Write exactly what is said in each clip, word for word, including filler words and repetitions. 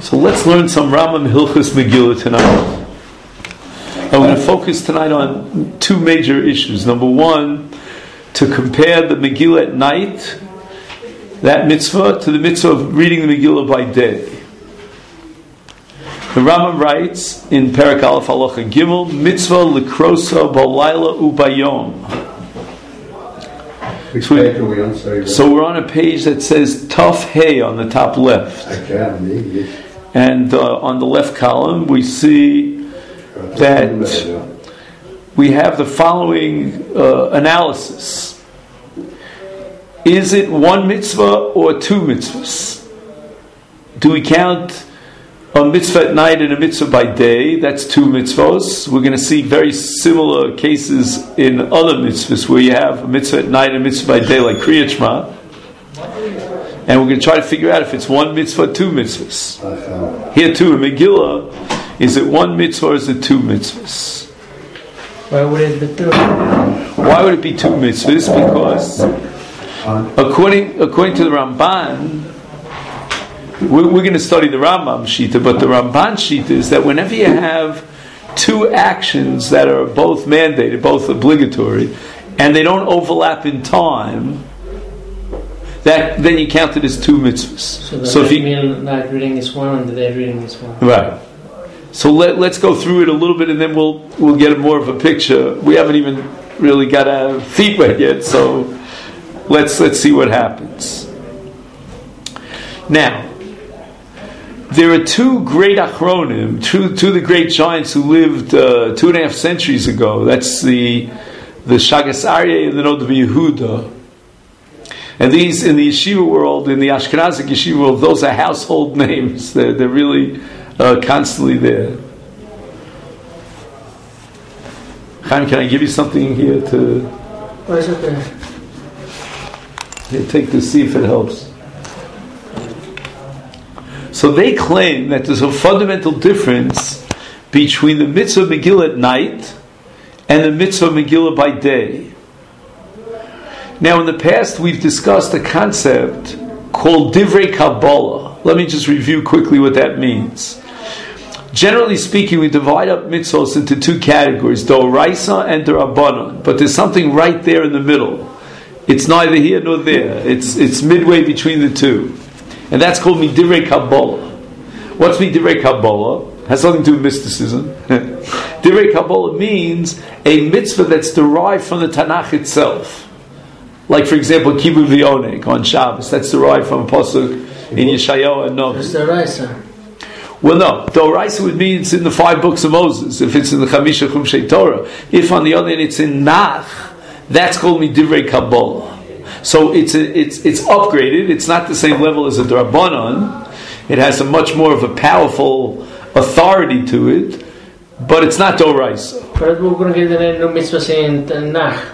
So let's learn some Rambam Hilchos Megillah tonight. And we're going to focus tonight on two major issues. Number one, to compare the Megillah at night, that mitzvah, to the mitzvah of reading the Megillah by day. The Rambam writes in Perek Aleph Halacha Gimel, mitzvah likrosa b'layla ubayom. Which page are we on? Sorry, so we're on a page that says Taf Hey on the top left. Okay, and uh, on the left column we see that we have the following uh, analysis. Is it one mitzvah or two mitzvahs? Do we count a mitzvah at night and a mitzvah by day? That's two mitzvahs. We're going to see very similar cases in other mitzvahs where you have a mitzvah at night and a mitzvah by day, like Kriyat Shema. And we're going to try to figure out if it's one mitzvah or two mitzvahs. Here too, in Megillah, is it one mitzvah or is it two mitzvahs? Why would it be two? Why would it be two mitzvahs? Because according according to the Ramban, we're, we're going to study the Rambam Shita, but the Ramban Shita is that whenever you have two actions that are both mandated, both obligatory, and they don't overlap in time, that then you count it as two mitzvahs. So the so night if you, meal, night reading is one, and the day reading is one. Right. So let, let's go through it a little bit, and then we'll we'll get more of a picture. We haven't even really got our feet wet yet, so let's let's see what happens. Now, there are two great achronim, two two of the great giants who lived uh, two and a half centuries ago. That's the the Shagas Aryeh and the Noda B'Yehuda. And these, in the yeshiva world, in the Ashkenazic yeshiva world, those are household names. They're, they're really uh, constantly there. Chaim, can I give you something here to... Oh, it's okay. Here, take this, see if it helps. So they claim that there's a fundamental difference between the mitzvah Megillah at night and the mitzvah Megillah by day. Now, in the past, we've discussed a concept called Divrei Kabbalah. Let me just review quickly what that means. Generally speaking, we divide up mitzvahs into two categories, Doraisa and D'Rabbanan. But there's something right there in the middle. It's neither here nor there. It's it's midway between the two. And that's called Divrei Kabbalah. What's Divrei Kabbalah? Has something to do with mysticism. Divrei Kabbalah means a mitzvah that's derived from the Tanakh itself. Like, for example, Kibud V'Oneg on Shabbos. That's derived from a pasuk in Yeshayahu and Novi. It's the Raisa. Well, no. The Raisa would mean it's in the five books of Moses. If it's in the Chamisha Chumshei Torah. If, on the other hand, it's in Nach, that's called Divrei Kabbalah. So it's a, it's it's upgraded. It's not the same level as a D'Rabbanan. It has a much more of a powerful authority to it, but it's not Doraisa. But we're going to get the new mitzvah saying Nach.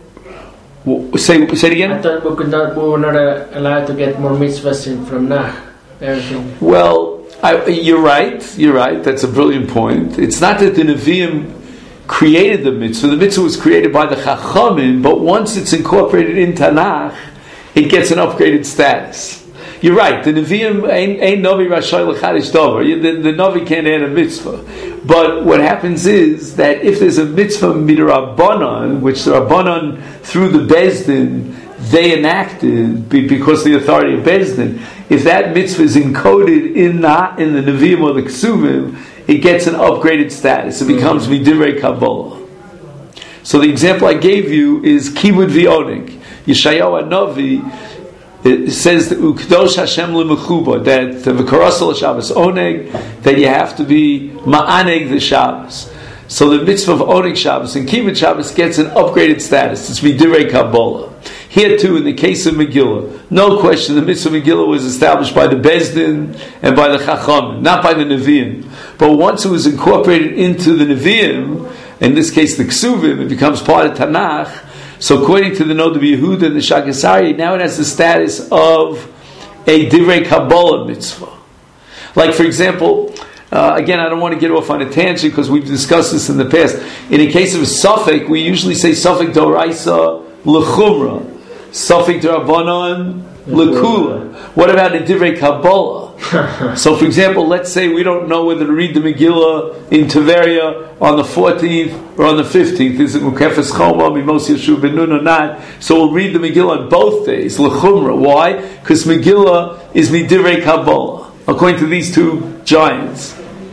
Say, say it again? I thought we, could not, we were not uh, allowed to get more mitzvahs in from Nach. Everything. Well, I, you're right. You're right. That's a brilliant point. It's not that the Nevi'im created the mitzvah. The mitzvah was created by the Chachamim, but once it's incorporated in Tanakh, it gets an upgraded status. You're right. The Nevi'im ain't, ain't Navi Rashai L'Chadish Dover. The, the Navi can't add a mitzvah. But what happens is that if there's a mitzvah midrabbanan, which the Rabbanan through the Bezdin they enacted because of the authority of Bezdin, if that mitzvah is encoded in the in the Nevi'im or the Ksuvim, it gets an upgraded status. It becomes Midivrei Kabbalah. So the example I gave you is Kibud V'Oneg. Yeshayahu Hanavi, it says that Ukdosh Hashem L'Mechuba, that the V'Karasal Shabbos Oneg, that you have to be Ma'aneg the Shabbos. So the mitzvah of Oneg Shabbos and Kibud Shabbos gets an upgraded status. It's Midivrei Kabbalah. Here too, in the case of Megillah, no question, the mitzvah of Megillah was established by the Bezdin and by the Chacham, not by the Nevi'im. But once it was incorporated into the Nevi'im, in this case the Ksuvim, it becomes part of Tanakh. So according to the Noda B'Yehuda and the Shagas Aryeh, now it has the status of a Divrei Kabbalah mitzvah. Like, for example, uh, again, I don't want to get off on a tangent because we've discussed this in the past. In the case of a Safek, we usually say Safek Doraisa L'Chumra, Safek D'Rabbanan L'Kula. What about a Divrei Kabbalah? So, for example, let's say we don't know whether to read the Megillah in Tiberia on the fourteenth or on the fifteenth. Is it Mukefes Choma, Mimos Yeshuv Ben Nun or not? So we'll read the Megillah on both days, L'chumra. Why? Because Megillah is Midivrei Kabbalah, according to these two giants.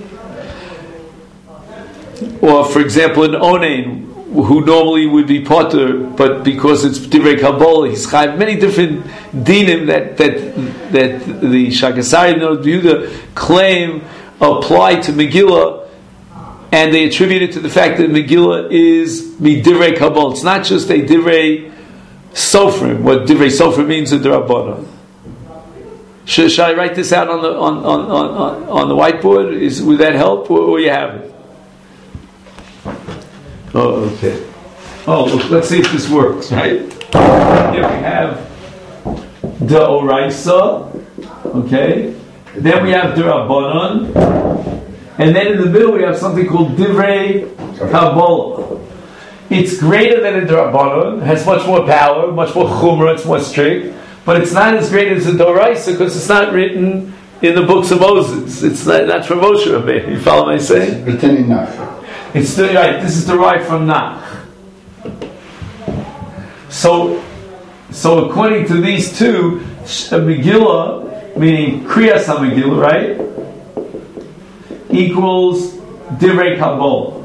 Or, for example, an Onain, who normally would be potter, but because it's Divrei Kabbalah, he's chayv. Many different dinim that that that the Shagasari and Yehuda claim apply to Megillah, and they attribute it to the fact that Megillah is Divrei Kabbalah. It's not just a Divrei Sofrim. What Divrei Sofrim means in the Rabbanan. Should, shall I write this out on the on on on, on the whiteboard? Is would that help, or, or you have it? Oh, okay. Oh, look, let's see if this works, right? Here we have the Oraisa, okay? Then we have the Rabbanon, and then in the middle we have something called Divrei Kabbalah. It's greater than the Rabbanon, has much more power, much more chumrah, it's more strict, but it's not as great as the Oraisa because it's not written in the books of Moses. It's not, not from Moshe Rabbeinu. You follow what I'm saying? Written in Nach. It's the, right. This is derived from Nach. So, so according to these two, a Megillah, meaning Kriyas HaMegillah, right, equals Divrei Kabbalah,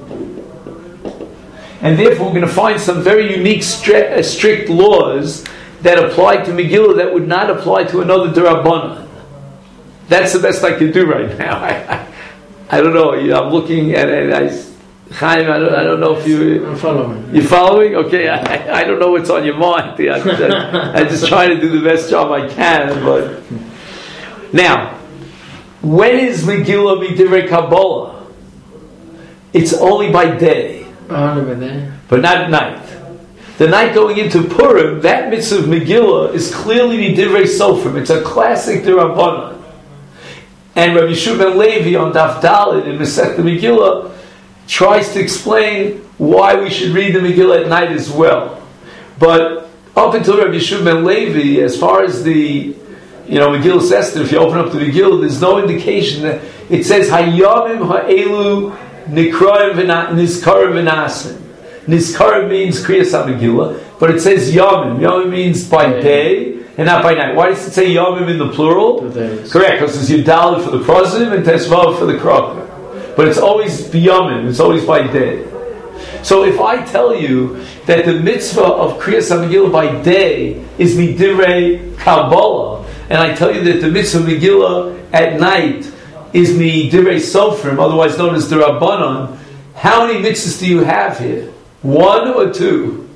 and therefore we're going to find some very unique, stri- uh, strict laws that apply to Megillah that would not apply to another D'Rabbanan. That's the best I can do right now. I, I, I don't know. I'm looking at it. I, Chaim, I don't, I don't know if you... I'm following. You're following? Okay, I, I don't know what's on your mind. I, I, I'm just trying to do the best job I can, but... Now, when is Megillah Midivrei Kabbalah? It's only by day. Only by day. But not at night. The night going into Purim, that mitzvah of Megillah is clearly Midivrei Sofrim. It's a classic D'Rabbanan. And Rabbi Yeshua ben Levi on Daf Daled in Masechta Megillah tries to explain why we should read the Megillah at night as well. But up until Rabbi Yeshua ben Levi, as far as the, you know, Megillah Esther, if you open up the Megillah, there's no indication that it says Hayamim ha'elu nikraim nizkarim v'nasim. Nizkarim means Kriyas HaMegillah, but it says Yamim. Yamim means by day and not by night. Why does it say Yamim in the plural? Correct, because it's Yudalid for the Prozim and Tesvav for the Krokah. But it's always biyamim, it's always by day. So if I tell you that the mitzvah of Kriyas HaMegillah by day is Midivrei Kabbalah, and I tell you that the mitzvah of Megillah at night is Midivrei Sofrim, otherwise known as the Rabbanon, how many mitzvahs do you have here? One or two?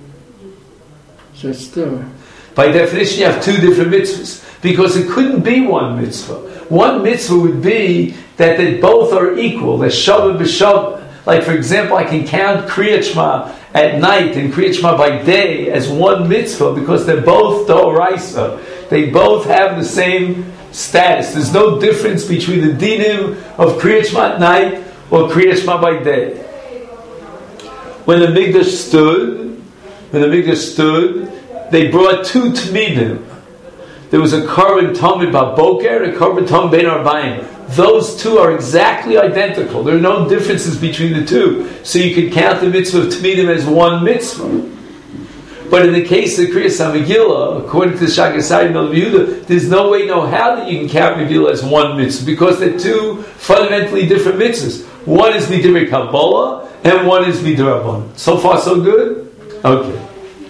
So it's two. By definition you have two different mitzvahs, because it couldn't be one mitzvah. One mitzvah would be that they both are equal. They're shavah b'shavah. Like, for example, I can count Kriyat Shema at night and Kriyat Shema by day as one mitzvah because they're both D'Oraisa. They both have the same status. There's no difference between the dinim of Kriyat Shema at night or Kriyat Shema by day. When the Mikdash stood, when the Mikdash stood, they brought two Tmidim. There was a Korban Tamid Baboker and a Korban Tamid Ben Arbaim. Those two are exactly identical. There are no differences between the two. So you can count the mitzvah of Tmidim as one mitzvah. But in the case of Kriyas HaMegillah, according to the Shagasari and Yehuda, there's no way, no how that you can count Megillah as one mitzvah, because they're two fundamentally different mitzvahs. One is Midivrei Kabbalah and one is Midrabbanan. So far, so good? Okay.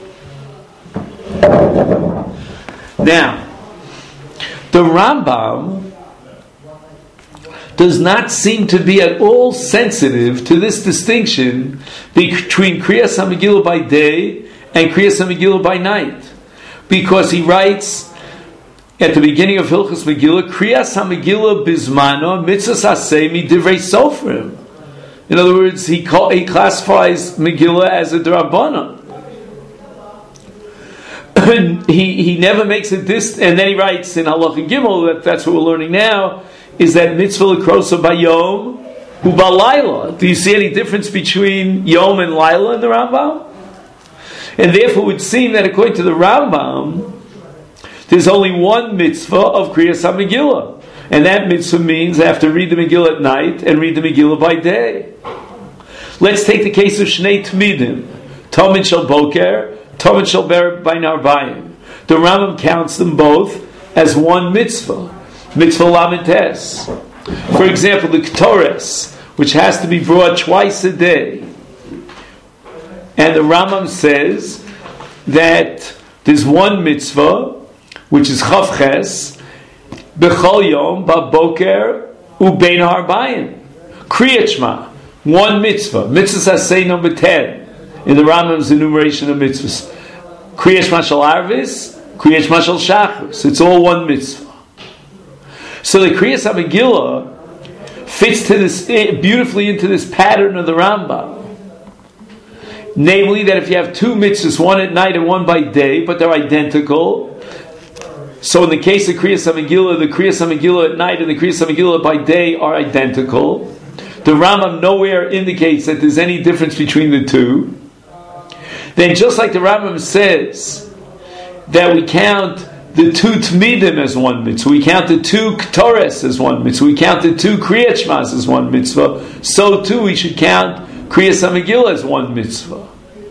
Now, the Rambam does not seem to be at all sensitive to this distinction between Kriyas HaMegillah by day and Kriyas HaMegillah by night, because he writes at the beginning of Hilchos Megillah, Kriyas HaMegillah bizmano mitzvahs hasei midivrei sofrim. In other words, he call, he classifies Megillah as a D'Rabbanan. he he never makes a dis, and then he writes in Halacha Gimel, that that's what we're learning now, is that mitzvah l'krosa bayom u'balayla. Do you see any difference between Yom and Laila in the Rambam? And therefore it would seem that according to the Rambam, there's only one mitzvah of Kriyas HaMegillah. And that mitzvah means I have to read the Megillah at night and read the Megillah by day. Let's take the case of Shnei Tmidim. Tamid Shel Boker, Tamid Shel Ber Bain Arbayim. The Rambam counts them both as one mitzvah. Mitzvah Lamentes. For example, the Ketores, which has to be brought twice a day. And the Rambam says that there's one mitzvah, which is Chavches, B'chol Yom, B'boker, U'bein Harbayim. Kriyat Shema, one mitzvah. Mitzvah Saseh number ten, in the Rambam's enumeration of mitzvahs. Kriyat Shema Shel Arvis, Kriyat Shema Shel Shachris. It's all one mitzvah. So the Kriyas HaMegillah fits to this beautifully into this pattern of the Rambam. Namely, that if you have two mitzvahs, one at night and one by day, but they're identical. So in the case of Kriyas HaMegillah, the Kriyas HaMegillah at night and the Kriyas HaMegillah by day are identical. The Rambam nowhere indicates that there's any difference between the two. Then just like the Rambam says that we count the two Tmidim as one mitzvah, we count the two Ketores as one mitzvah, we count the two Kriyat Shmas as one mitzvah, so too we should count Kriyas HaMegillah as one mitzvah.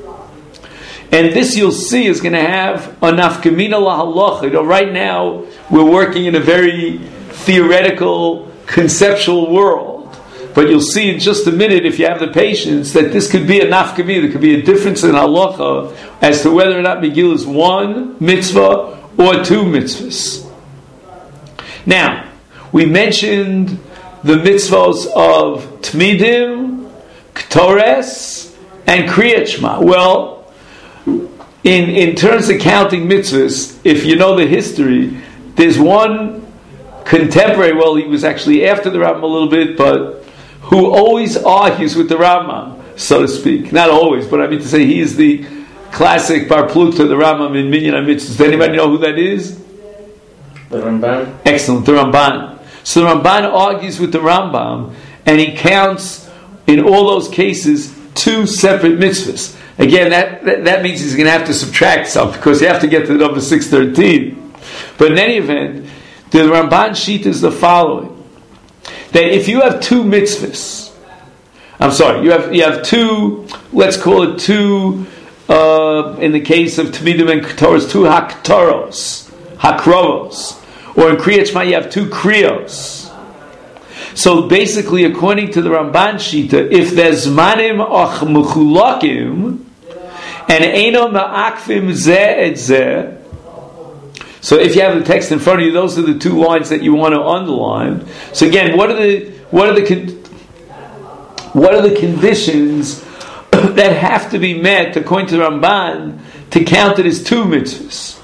And this you'll see is going to have a nafkamina lahalacha. You know, right now we're working in a very theoretical, conceptual world. But you'll see in just a minute, if you have the patience, that this could be a nafkamina. There could be a difference in halacha as to whether or not Megillah is one mitzvah or two mitzvahs. Now, we mentioned the mitzvahs of Tmidim, Ketores, and Kriyat Shema. Well, in, in terms of counting mitzvahs, if you know the history, there's one contemporary, well, he was actually after the Rambam a little bit, but who always argues with the Rambam, so to speak. Not always, but I mean to say he is the classic Bar Plukta, the Rambam in Minyan HaMitzvahs. Does anybody know who that is? The Ramban. Excellent, the Ramban. So the Ramban argues with the Rambam, and he counts, in all those cases, two separate mitzvahs. Again, that, that, that means he's going to have to subtract some, because you have to get to the number six thirteen. But in any event, the Ramban sheet is the following. That if you have two mitzvahs, I'm sorry, you have you have two, let's call it two, uh, in the case of Tmidim and Ketores, two haktoros, hakrovos. Or in Kriyat Shema you have two kriyos. So basically, according to the Ramban Shita, if there's zmanim och mechulakim and eino ma'akvim zeh et zeh, so if you have the text in front of you, those are the two lines that you want to underline. So again, what are the what are the con- what are the conditions that have to be met according to the Ramban to count it as two mitzvahs?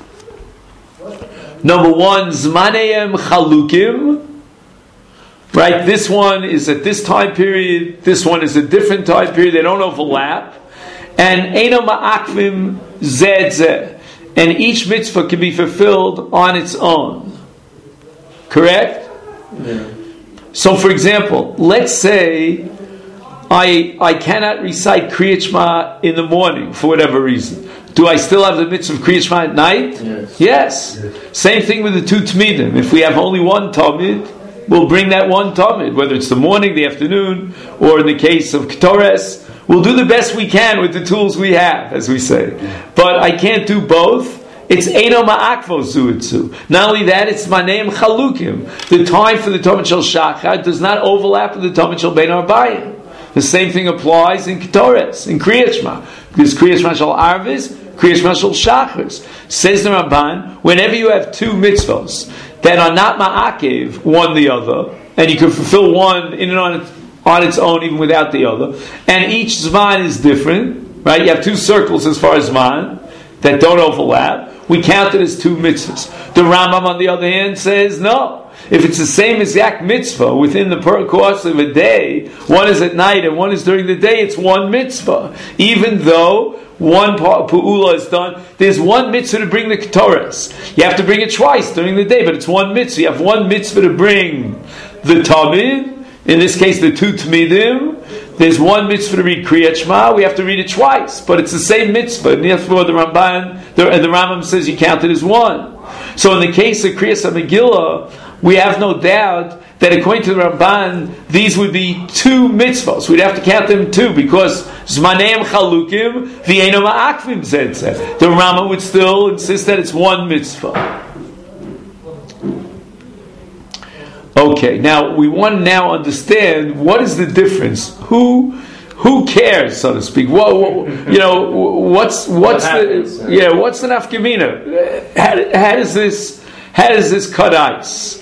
Number one, zmaneyem chalukim. Right, this one is at this time period. This one is a different time period. They don't overlap. And eino ma'akvim zeh zeh. And each mitzvah can be fulfilled on its own. Correct? Yeah. So, for example, let's say I I cannot recite Kriyat Shema in the morning for whatever reason. Do I still have the mitzvah of Kriyat Shema at night? Yes. Yes. yes. Same thing with the two Tmidim. If we have only one Talmud, we'll bring that one Talmud, whether it's the morning, the afternoon, or in the case of Ketores. We'll do the best we can with the tools we have, as we say. But I can't do both. It's Eino Ma'akvo Zuitzu. Not only that, it's Maneim Chalukim. The time for the Talmud Shel Shachar does not overlap with the Talmud Shel Bein Arbayim. The same thing applies in Ketores, in Kriyat Shema. There's Kriyat Shema Shel Arvis, Kriyat Shema Shel Shachris. Says the Ramban, whenever you have two mitzvahs that are not Ma'akev, one the other, and you can fulfill one in and on its on its own, even without the other. And each Zman is different, right? You have two circles as far as Zman that don't overlap. We count it as two mitzvahs. The Rambam, on the other hand, says no. If it's the same exact mitzvah within the course of a day, one is at night and one is during the day, it's one mitzvah. Even though one pu'ula is done, there's one mitzvah to bring the Ketores. You have to bring it twice during the day, but it's one mitzvah. You have one mitzvah to bring the Tamid, in this case, the two Tmidim. There's one mitzvah to read Kriyat Shema. We have to read it twice, but it's the same mitzvah. And therefore, the Ramban, the, the Rambam says you count it as one. So, in the case of Kriyas HaMegillah, we have no doubt that according to the Ramban, these would be two mitzvahs. We'd have to count them two, because Zmaneim Chalukim, V'eino Ma'akvim Zed. The Rama would still insist that it's one mitzvah. Okay, now we want to now understand what is the difference. Who who cares, so to speak? What, what you know? What's what's what happens, the yeah? What's the nafkamina? How, how does this how does this cut ice?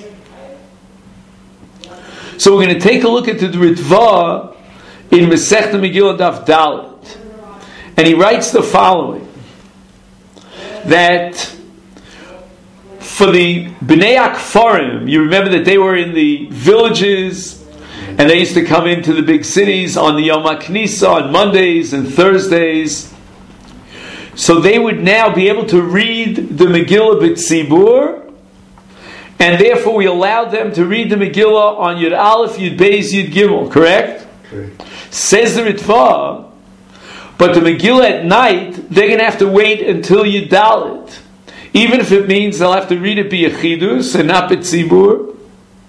So we're going to take a look at the Ritva in Masechta Megillah Daf Dalet, and he writes the following: that for the Bnei Akfarim, you remember that they were in the villages, and they used to come into the big cities on the Yom HaKnisa on Mondays and Thursdays. So they would now be able to read the Megillah B'tzibur, and therefore we allowed them to read the Megillah on Yud Aleph, Yud Beis, Yud Gimel, correct? Okay. Says the Ritva, but the Megillah at night, they're going to have to wait until Yud Dalet. Even if it means they'll have to read it b'yechidus and not b'tzibur.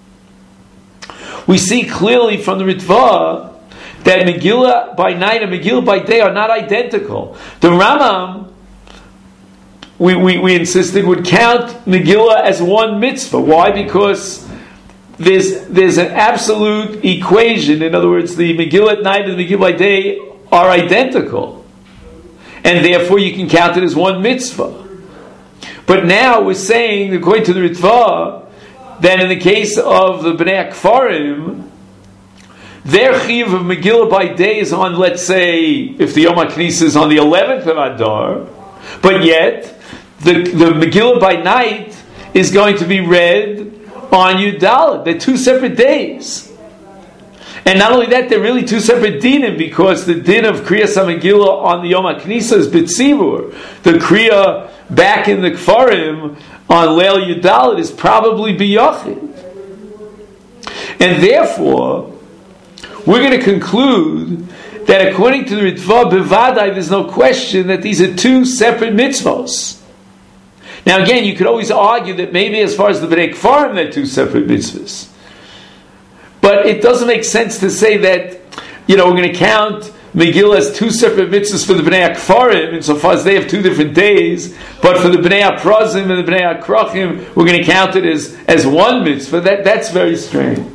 We see clearly from the Ritva that Megillah by night and Megillah by day are not identical. The Rambam, we, we, we insisted, would count Megillah as one mitzvah. Why? Because there's there's an absolute equation. In other words, the Megillah at night and the Megillah by day are identical. And therefore you can count it as one mitzvah. But now we're saying, according to the Ritva, that in the case of the Bnei Akfarim, their chiyuv of Megillah by day is on, let's say, if the Yom HaKnisa is on the eleventh of Adar, but yet the, the Megillah by night is going to be read on Yud Dalet. They're two separate days. And not only that, they're really two separate dinim, because the din of Kriyas HaMegillah on the Yom HaKnisa is B'tzibur. The Kriya back in the Kfarim on Leil Yud Dalet is probably B'yachid. And therefore, we're going to conclude that according to the Ritva Bevadai, there's no question that these are two separate mitzvahs. Now again, you could always argue that maybe as far as the Bnei Kfarim, they're two separate mitzvahs. But it doesn't make sense to say that, you know, we're going to count Megillah as two separate mitzvahs for the Bnei Akfarim, insofar as they have two different days, but for the Bnei Aprazim and the Bnei Akrachim, we're going to count it as, as one mitzvah. That, that's very strange.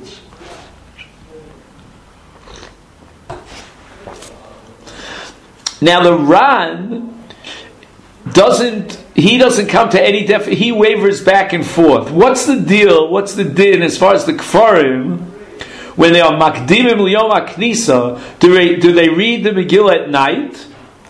Now the Ran doesn't, he doesn't come to any def, he wavers back and forth. What's the deal, what's the din as far as the Kfarim? When they are makdimim liyom haknisa, do they, do they read the Megillah at night?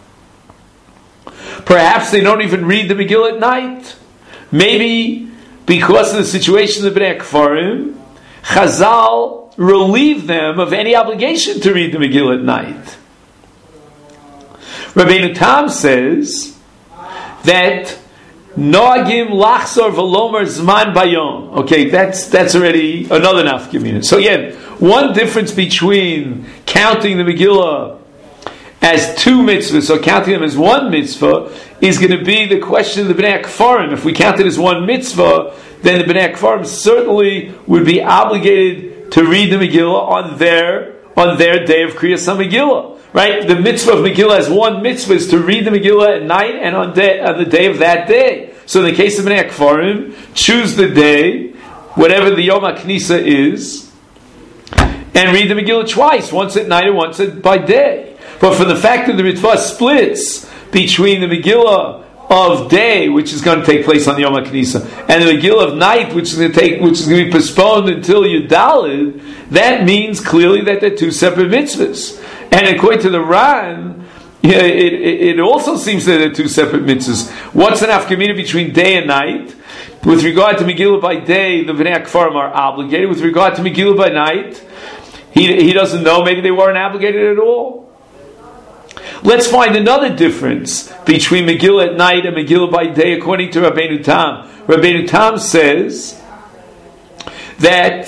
Perhaps they don't even read the Megillah at night. Maybe because of the situation of the Bnei Kfarim, Chazal relieved them of any obligation to read the Megillah at night. Rabbeinu Tam says that Noagim lachzor v'lomer zman bayom. Okay, that's that's already another nafkamina. So again, one difference between counting the Megillah as two mitzvahs or counting them as one mitzvah is going to be the question of the Bnei Akfarim. If we count it as one mitzvah, then the Bnei Akfarim certainly would be obligated to read the Megillah on their on their day of Kriyas HaMegillah. Right? The mitzvah of Megillah as one mitzvah is to read the Megillah at night and on, day, on the day of that day. So in the case of Bnei Akfarim, choose the day, whatever the Yom HaKnisa is, and read the Megillah twice, once at night and once at, by day. But for the fact that the Ritva splits between the Megillah of day, which is going to take place on the Yom HaKnisa, and the Megillah of night, which is going to take, which is going to be postponed until Yud Daled, that means clearly that they're two separate mitzvahs. And according to the Ran, yeah, it, it, it also seems that they're two separate mitzvahs. What's an afkamina between day and night? With regard to Megillah by day, the Bnei Akfarim are obligated. With regard to Megillah by night, he, he doesn't know. Maybe they weren't obligated at all. Let's find another difference between Megillah at night and Megillah by day, according to Rabbeinu Tam. Rabbeinu Tam says that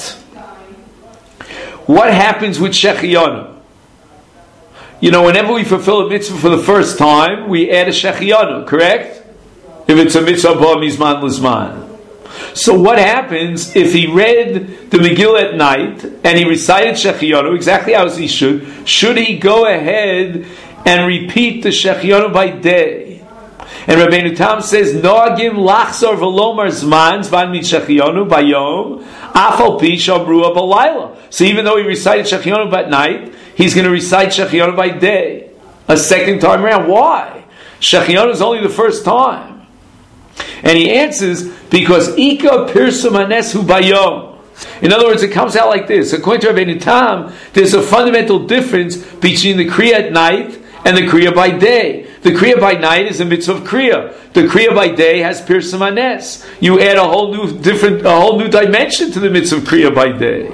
what happens with Shechianu? You know, whenever we fulfill a mitzvah for the first time, we add a Shechianu, correct? If it's a mitzvah ba mizman l'zman. So what happens if he read the Megillah at night and he recited Shechianu exactly as he should? Should he go ahead and repeat the Shechianu by day? And Rabbeinu Tam says, Noagim lachzor v'lomar zman zman mit Shechianu bayom afal pi shamrua b'layla. So even though he recited Shechianu by night, he's going to recite Shechianu by day a second time around. Why? Shechianu is only the first time. And he answers, because Ika Pirsum Hanes Hu Bayom. In other words, it comes out like this. According to Rabbeinu Tam, there's a fundamental difference between the Kriya at night and the Kriya by day. The Kriya by night is a mitzvah of Kriya. The Kriya by day has Pirsum Hanes. You add a whole new different, a whole new dimension to the mitzvah of Kriya by day.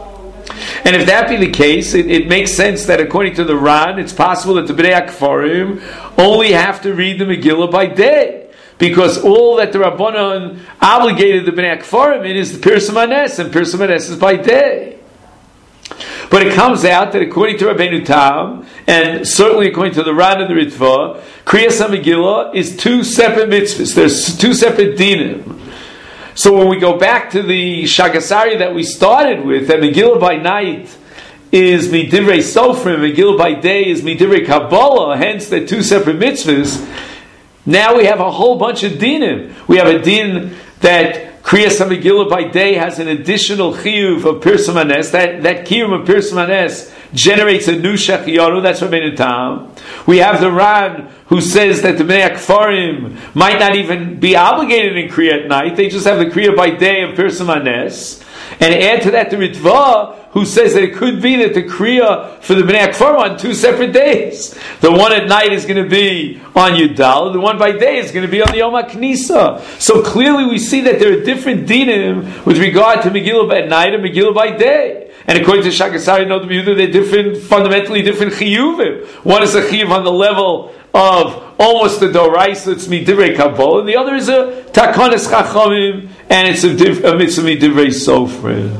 And if that be the case, it, it makes sense that according to the Ran, it's possible that the Bnei HaKfarim only have to read the Megillah by day. Because all that the Rabbanon obligated the Bnei HaKfarim in is the Pirsum Hanes, and Pirsum Hanes is by day. But it comes out that according to Rabbeinu Tam, and certainly according to the Ran and the Ritva, Kriyas HaMegillah is two separate mitzvahs. There's two separate dinim. So when we go back to the Shagasari that we started with, that Megillah by night is Midivrei Sofrim, Megillah by day is Midivrei Kabbalah, hence they're two separate mitzvahs. Now we have a whole bunch of dinim. We have a din that Kriyas HaMegillah by day has an additional chiyuv of Pirsum Hanes. That, that chiyuv of Pirsum Hanes generates a new Shechianu. That's Rabbeinu Tam. We have the Ran who says that the Bnei HaKfarim might not even be obligated in Kriya at night. They just have the Kriya by day of Pirsum Hanes. And add to that the Ritva, who says that it could be that the Kriya for the Bnei HaKfarim on two separate days. The one at night is going to be on Yudal, the one by day is going to be on the Yom HaKnisa. So clearly we see that there are different dinim with regard to Megillah at night and Megillah by day. And according to Shagasari Nodam Yehuda, they're different, fundamentally different chiyuvim. One is a chiyuv on the level of almost the Doraisa, it's Midivrei Kabbalah, and the other is a Takanas Chachamim, and it's a, div, a mitzvah Midivrei Sofrim.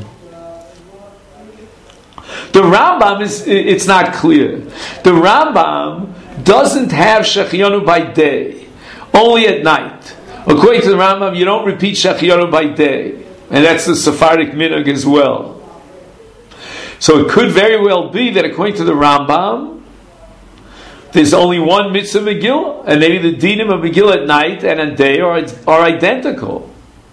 The Rambam is, it's not clear. The Rambam doesn't have Shechianu by day, only at night. According to the Rambam, you don't repeat Shechianu by day, and that's the Sephardic minhag as well. So it could very well be that according to the Rambam, there's only one mitzvah Megillah, and maybe the dinim of Megillah at night and at day are, are identical.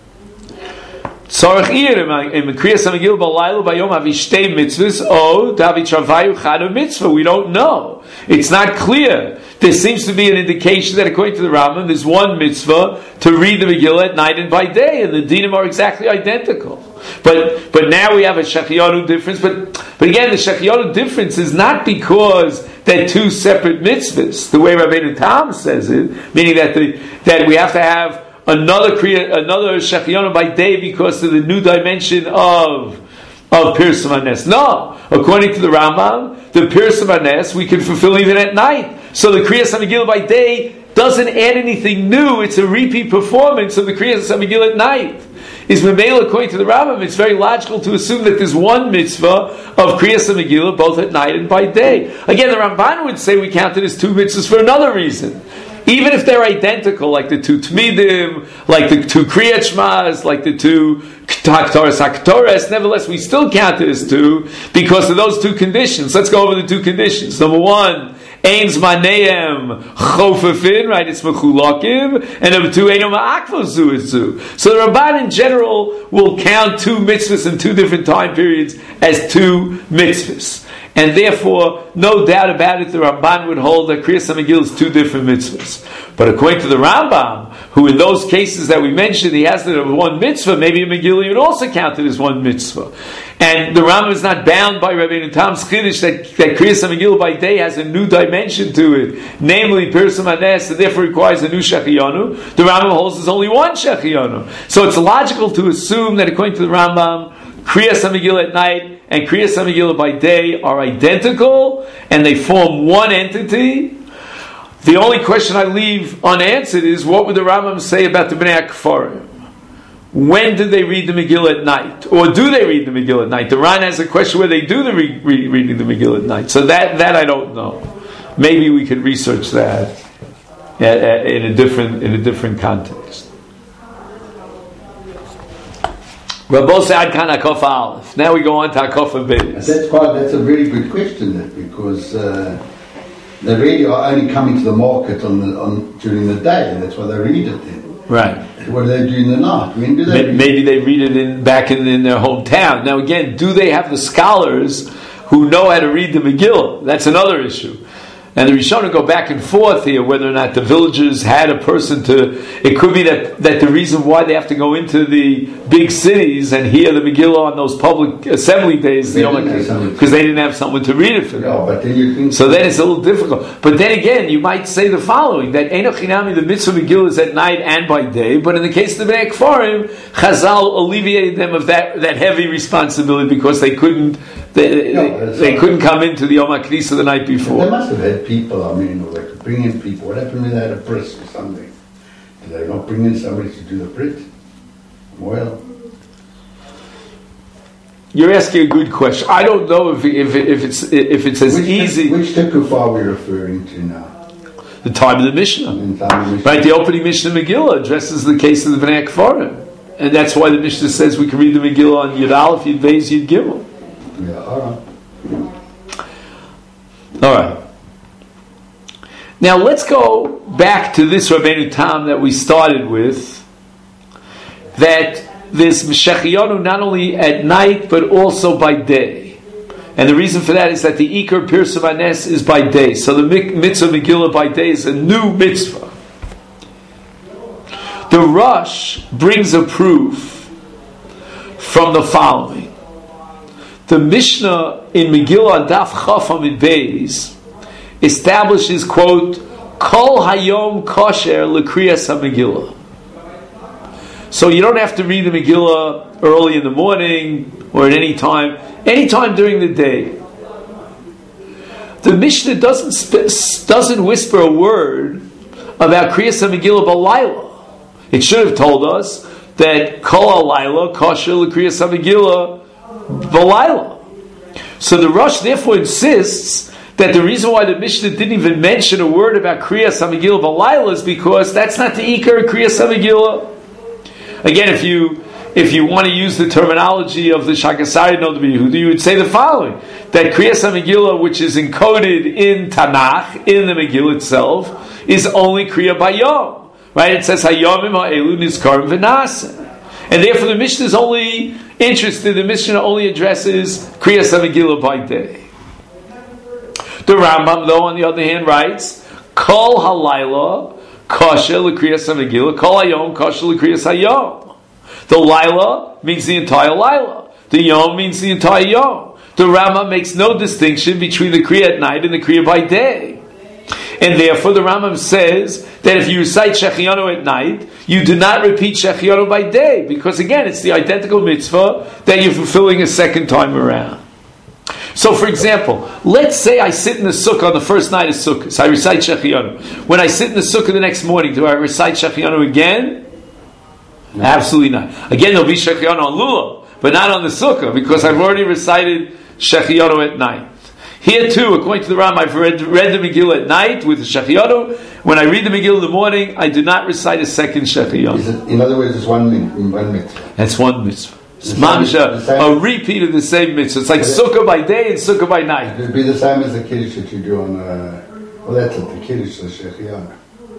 Tzarech ir in Kriyas HaMegillah b'layla b'yom havi shtei mitzvahs o davi travayu chad mitzvah. We don't know. It's not clear. There seems to be an indication that according to the Rambam, there's one mitzvah to read the Megillah at night and by day, and the dinim are exactly identical. But but now we have a Shechianu difference. But but again, the Shechianu difference is not because they're two separate mitzvahs, the way Rabbeinu Tam says it, meaning that the that we have to have another kriya, another Shechianu by day because of the new dimension of of Pirsum Hanes. No, according to the Rambam, the Pirsum Hanes we can fulfill even at night. So the Kriyas HaMegillah by day doesn't add anything new. It's a repeat performance of the Kriyas HaMegillah at night. Is Memela, according to the Rambam, it's very logical to assume that there's one mitzvah of Kriyas HaMegillah both at night and by day. Again, the Ramban would say we count it as two mitzvahs for another reason. Even if they're identical, like the two Tmidim, like the two Kriyat Shmas, like the two Taktoras Haktoras, nevertheless we still count it as two because of those two conditions. Let's go over the two conditions. Number one, Ein Zmaneim Chofefin, right? It's Mechulakim. And number two, Eino Ma'akvo Zu Itzu. So the Ramban in general will count two mitzvahs in two different time periods as two mitzvahs. And therefore, no doubt about it, the Ramban would hold that Kriyas HaMegillah is two different mitzvahs. But according to the Rambam, who in those cases that we mentioned, he has it as one mitzvah, maybe a Megillah would also count it as one mitzvah. And the Rambam is not bound by Rabbeinu Tam's Chiddush that, that Kriyas HaMegillah by day has a new dimension to it, namely Pirsum Hanes, and therefore requires a new Shechianu. The Rambam holds there's only one Shechianu. So it's logical to assume that according to the Rambam, Kriyas HaMegillah at night and Kriyas HaMegillah by day are identical, and they form one entity. The only question I leave unanswered is, what would the Rambam say about the Bnei HaKfarim? When did they read the Megillah at night? Or do they read the Megillah at night? The Ran has a question where they do the re- re- reading the Megillah at night. So that, that I don't know. Maybe we could research that in a different, in a different context. Rabbo say Ad Kan Hakofa Aleph. Now we go on to Hakofa Beis. That's quite. That's a very good question, that, because uh, they really are only coming to the market on the on during the day, and that's why they read it then. Right. What do they do in the night? When do they? Maybe they read it in back in, in their hometown. Now again, do they have the scholars who know how to read the Megillah? That's another issue. And the Rishonim go back and forth here whether or not the villagers had a person to. It could be that, that the reason why they have to go into the big cities and hear the Megillah on those public assembly days, because they didn't have someone to read it for them. No, but then you think so then it's a little difficult. But then again, you might say the following: that Eino Chinami, the mitzvah Megillah is at night and by day. But in the case of the Bnei Kfarim, Chazal alleviated them of that that heavy responsibility because they couldn't. They, no, they, they couldn't come into the Yom HaKnisa the night before. They must have had people, I mean, or they could bring in people. What happened when they had a bris or something? Did they not bring in somebody to do the brit? Well, you're asking a good question. I don't know if if, if it's if it's as which, easy. Which Tekufa are we referring to now? The time of the Mishnah. In time of the Mishnah. Right, the opening Mishnah Megillah addresses the case of the Bnei Kfarim. And that's why the Mishnah says we can read the Megillah on Yud Aleph, Yud Beis, Yud Gimel. Yeah, all right. All right. Now let's go back to this Rabbeinu Tam that we started with, that this Shechianu not only at night but also by day. And the reason for that is that the Iker Pirsum Hanes is by day. So the mitzvah Megillah by day is a new mitzvah. The Rosh brings a proof from the following. The Mishnah in Megillah Daf Chaf Amid Beis establishes, quote, Kol Hayom Kosher L'Kriyas HaMegillah. So you don't have to read the Megillah early in the morning or at any time, any time during the day. The Mishnah doesn't sp- doesn't whisper a word about Kriyas HaMegillah B'Layla. It should have told us that Kol Halayla Kosher L'Kriyas HaMegillah B'Layla. So the Rosh therefore insists that the reason why the Mishnah didn't even mention a word about Kriyas HaMegillah B'Layla is because that's not the Ikar Kriyas HaMegillah. Again, if you if you want to use the terminology of the Shakasari Noda B'Yehuda, you would say the following: that Kriyas HaMegillah, which is encoded in Tanakh, in the Megillah itself, is only Kriya Bayom. Right? It says Hayomim Ha'elu Nizkarim V'Naaseh. And therefore the Mishnah is only interested, the Mishnah only addresses Kriyas HaMegillah by day. The Rambam, though, on the other hand, writes, Kol Halayla Kosher L'Kriyas HaMegillah, Kol Hayom Kosher L'Kriyas Hayom. The Laila means the entire Laila. The Yom means the entire Yom. The Rambam makes no distinction between the Kriya at night and the Kriya by day. And therefore the Rambam says that if you recite Shechianu at night, you do not repeat Shechianu by day, because again, it's the identical mitzvah that you're fulfilling a second time around. So for example, let's say I sit in the sukkah on the first night of Sukkot, so I recite Shechianu. When I sit in the sukkah the next morning, do I recite Shechianu again? No. Absolutely not. Again, there'll be Shechianu on Lulav, but not on the sukkah, because I've already recited Shechianu at night. Here too, according to the Ram, I've read, read the Megillah at night with the Shechianu. When I read the Megillah in the morning, I do not recite a second Shechianu. In other words, it's one, one mitzvah. That's one mitzvah. It's mamsha, a repeat of the same mitzvah. It's like sukkah by day and sukkah by night. It would be the same as the kiddush that you do on, uh, well that's it, the kiddush, the Shechianu.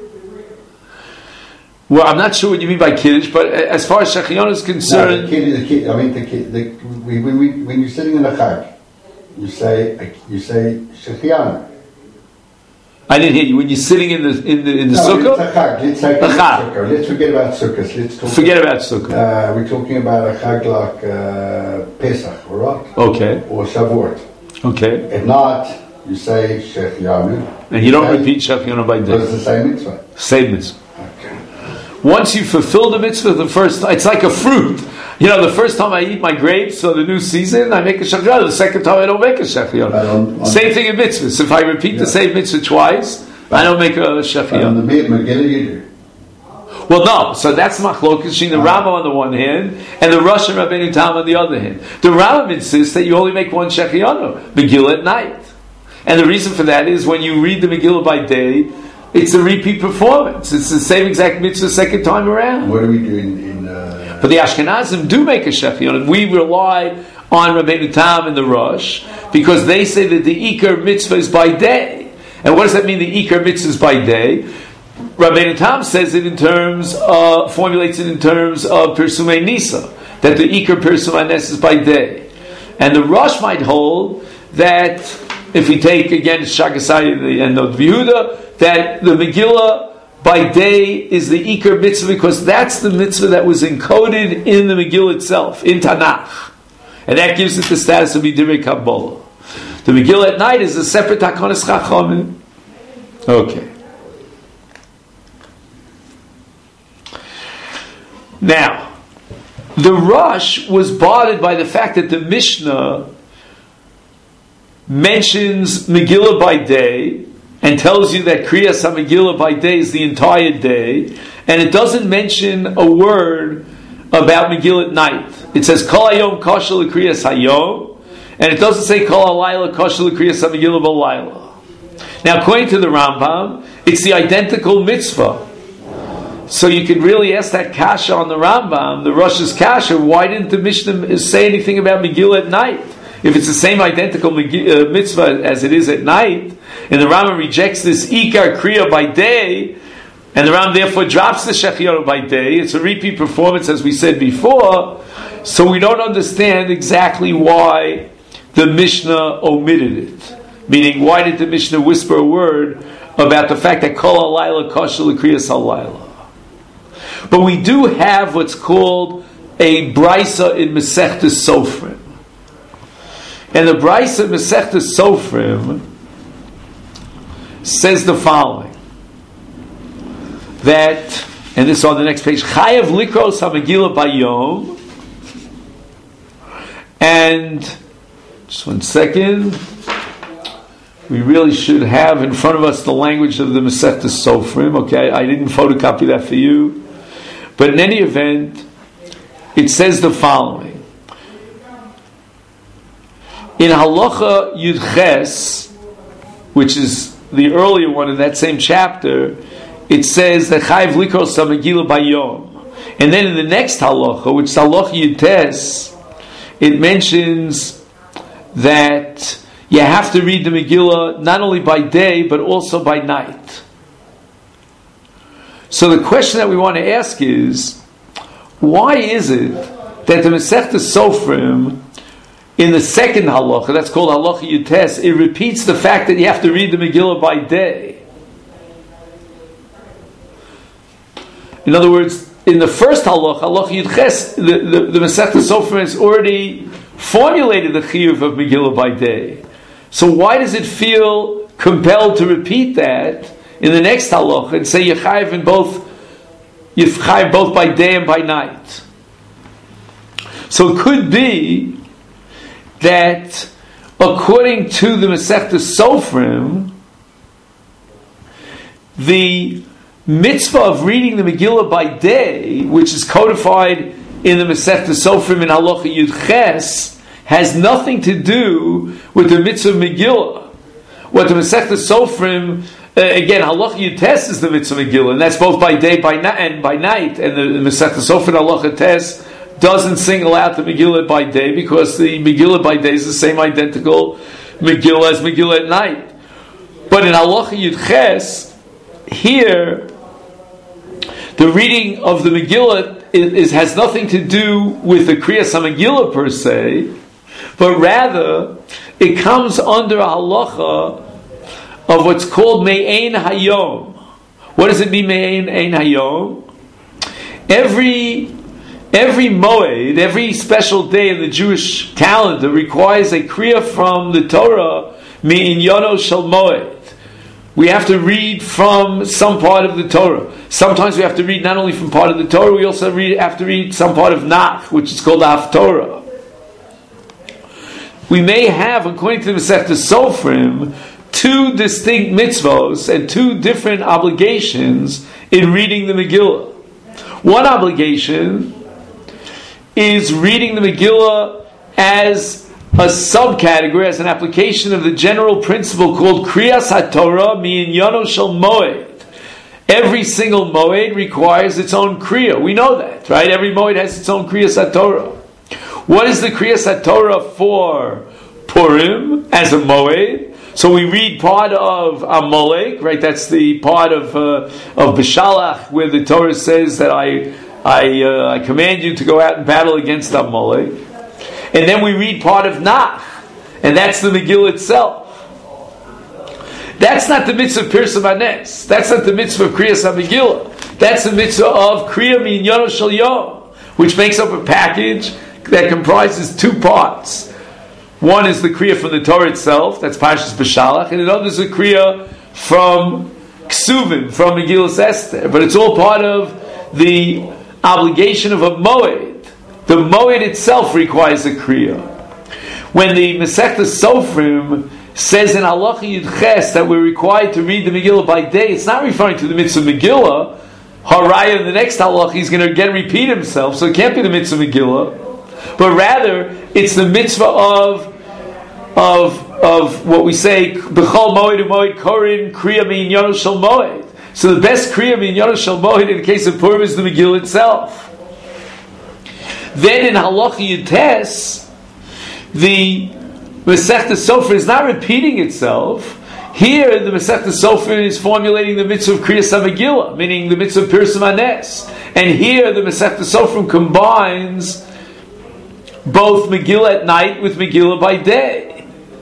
Well, I'm not sure what you mean by kiddush, but as far as Shechianu is concerned... No, the kiddush, the kiddush, I mean, the, the, when, we, when you're sitting in a chag, you say you say Shechianu. I didn't hear you. When you're sitting in the in the in the no, sukkah, it's a chag. Let's take a sukkah. Let's forget about sukkahs. Let's talk. Forget about, about sukkah. Uh, we're talking about a chag like uh, Pesach, all right? Okay. Or Shavuot. Okay. At night, you say Shechianu. And you don't say, repeat Shechianu by day. Because it's the same mitzvah. Same mitzvah. Okay. Once you fulfill the mitzvah the first time, it's like a fruit. You know, the first time I eat my grapes, so the new season, I make a shechianu. The second time I don't make a shechianu. Same thing in mitzvahs. If I repeat yeah. the same mitzvah twice, but I don't make a shechianu. On the Megillah you do. Well, no. So that's machlokas between the Rambam on the one hand and the Rosh and Rabbeinu Tam on the other hand. The Rambam insists that you only make one shechianu, Megillah at night. And the reason for that is when you read the Megillah by day, it's a repeat performance. It's the same exact mitzvah second time around. What are we doing in... Uh, But the Ashkenazim do make a Shechion, and we rely on Rabbeinu Tam and the Rosh, because they say that the Iker mitzvah is by day. And what does that mean, the Iker mitzvah is by day? Rabbeinu Tam says it in terms, uh, formulates it in terms of Persumei Nisa, that the Iker Persumei Nisa is by day. And the Rosh might hold that, if we take again Shagasai and the Yehuda, that the Megillah by day is the Iker mitzvah, because that's the mitzvah that was encoded in the Megillah itself, in Tanakh. And that gives it the status of Idirei Kabbalah. The Megillah at night is a separate Takonis Chachamim. Okay. Now, the Rosh was bothered by the fact that the Mishnah mentions Megillah by day and tells you that Kriyas HaMegillah by day is the entire day, and it doesn't mention a word about Megillah at night. It says Kol Hayom Kosher L'Kriyas Hayom, and it doesn't say Kol Halayla Kosher L'Kriyas HaMegillah B'Layla. Now, according to the Rambam, it's the identical mitzvah. So you can really ask that kasha on the Rambam, the Rosh's kasha, why didn't the Mishnah say anything about Megillah at night? If it's the same identical mitzvah as it is at night, and the Rambam rejects this Ikar Kriya by day, and the Rambam therefore drops the Shechiot by day, it's a repeat performance as we said before, so we don't understand exactly why the Mishnah omitted it. Meaning, why did the Mishnah whisper a word about the fact that Kol Halayla Kosher L'Kriyas Halayla? But we do have what's called a Brisa in Masechtas Sofrim. And the Brisa in Masechtas Sofrim says the following, that, and this is on the next page, Chayav Likros HaMegillah Bayom, and, just one second, we really should have in front of us the language of the Masechtas Sofrim. Okay, I didn't photocopy that for you. But in any event, it says the following. In Halacha Yud Ches, which is the earlier one in that same chapter, it says that Chayiv Likros HaMegillah Bayom. And then in the next Halacha, which is Halacha Yud Tes, it mentions that you have to read the Megillah not only by day, but also by night. So the question that we want to ask is, why is it that the Masechtas Sofrim, in the second halacha, that's called halacha Yud Tes, it repeats the fact that you have to read the Megillah by day? In other words, in the first halacha, halacha Yud Ches, the, the, the Masechtas Sofrim has already formulated the chiyuv of Megillah by day. So why does it feel compelled to repeat that in the next halacha and say Yechayiv in both, Yechayiv both by day and by night? So it could be that according to the Masechtas Sofrim, the mitzvah of reading the Megillah by day, which is codified in the Masechtas Sofrim in halacha Yud Ches, has nothing to do with the mitzvah of Megillah. What the Masechtas Sofrim, uh, again, halacha Yud Tes is the mitzvah of Megillah, and that's both by day by na- and by night. And the, the Masechtas Sofrim halacha Tes doesn't single out the Megillah by day, because the Megillah by day is the same identical Megillah as Megillah at night. But in halacha Yud Ches, here, the reading of the Megillah is, is, has nothing to do with the Kriyas HaMegillah per se, but rather it comes under a halacha of what's called Me'ein Hayom. What does it mean, Me'ein Ein Hayom? Every every Moed, every special day in the Jewish calendar requires a Kriya from the Torah, Me'in Yono Shel Moed. We have to read from some part of the Torah. Sometimes we have to read not only from part of the Torah, we also read, have to read some part of Nach, which is called the Haftorah. We may have, according to the Masechtas Sofrim, two distinct mitzvos and two different obligations in reading the Megillah. One obligation is reading the Megillah as a subcategory, as an application of the general principle called Kriyas HaTorah Mi'inyono Shel Moed. Every single moed requires its own kriya. We know that, right? Every moed has its own kriya satorah. What is the kriya satorah for Purim as a moed? So we read part of Amalek, right? That's the part of uh, of Beshalach where the Torah says that I I, uh, I command you to go out and battle against Amalek. And then we read part of Nach, and that's the Megillah itself. That's not the mitzvah of Pirsum Hanes. That's not the mitzvah of Kriyas HaMegillah. That's the mitzvah of Kriya Minyono Shel Yom, which makes up a package that comprises two parts. One is the Kriya from the Torah itself, that's Parshas Beshalach, and another is a Kriya from Ksuvim, from Megillas Esther. But it's all part of the obligation of a Moed. The Moed itself requires a Kriya. When the Masechta Sofrim says in Halacha Yud Ches that we're required to read the Megillah by day, it's not referring to the mitzvah Megillah. Haraya in the next Halacha, he's going to again repeat himself, so it can't be the mitzvah Megillah. But rather, it's the mitzvah of of of what we say B'chol Moed U'Moed Korin Kriya Mi'inyono Shel Moed. So the best Kriya Mi'inyono Shel Moed in the case of Purim is the Megillah itself. Then in Halacha Yud Tes, the Masechta Sofrim is not repeating itself. Here, the Masechta Sofrim is formulating the mitzvah of Kriyas HaMegillah, meaning the mitzvah of Pirsum Hanes. And here, the Masechta Sofrim combines both Megillah at night with Megillah by day.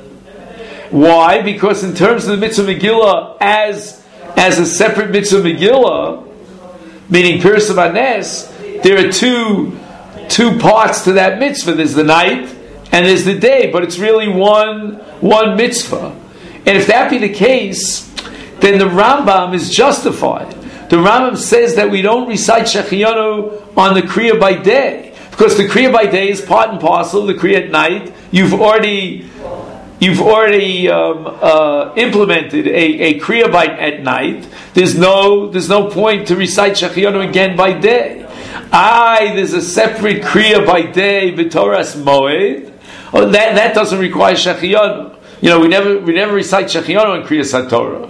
Why? Because in terms of the mitzvah Megillah as as a separate mitzvah Megillah, meaning Pirsum Hanes, there are two two parts to that mitzvah. There's the night and there's the day, but it's really one one mitzvah. And if that be the case, then the Rambam is justified. The Rambam says that we don't recite Shechianu on the Kriya by day, because the Kriya by day is part and parcel of the Kriya at night. You've already you've already um, uh, implemented a, a Kriya by at night. There's no there's no point to recite Shechianu again by day. Aye, there's a separate Kriya by day, B'Toras Moed. Oh, that that doesn't require Shechianu. You know, we never we never recite Shechianu in Kriyas HaTorah.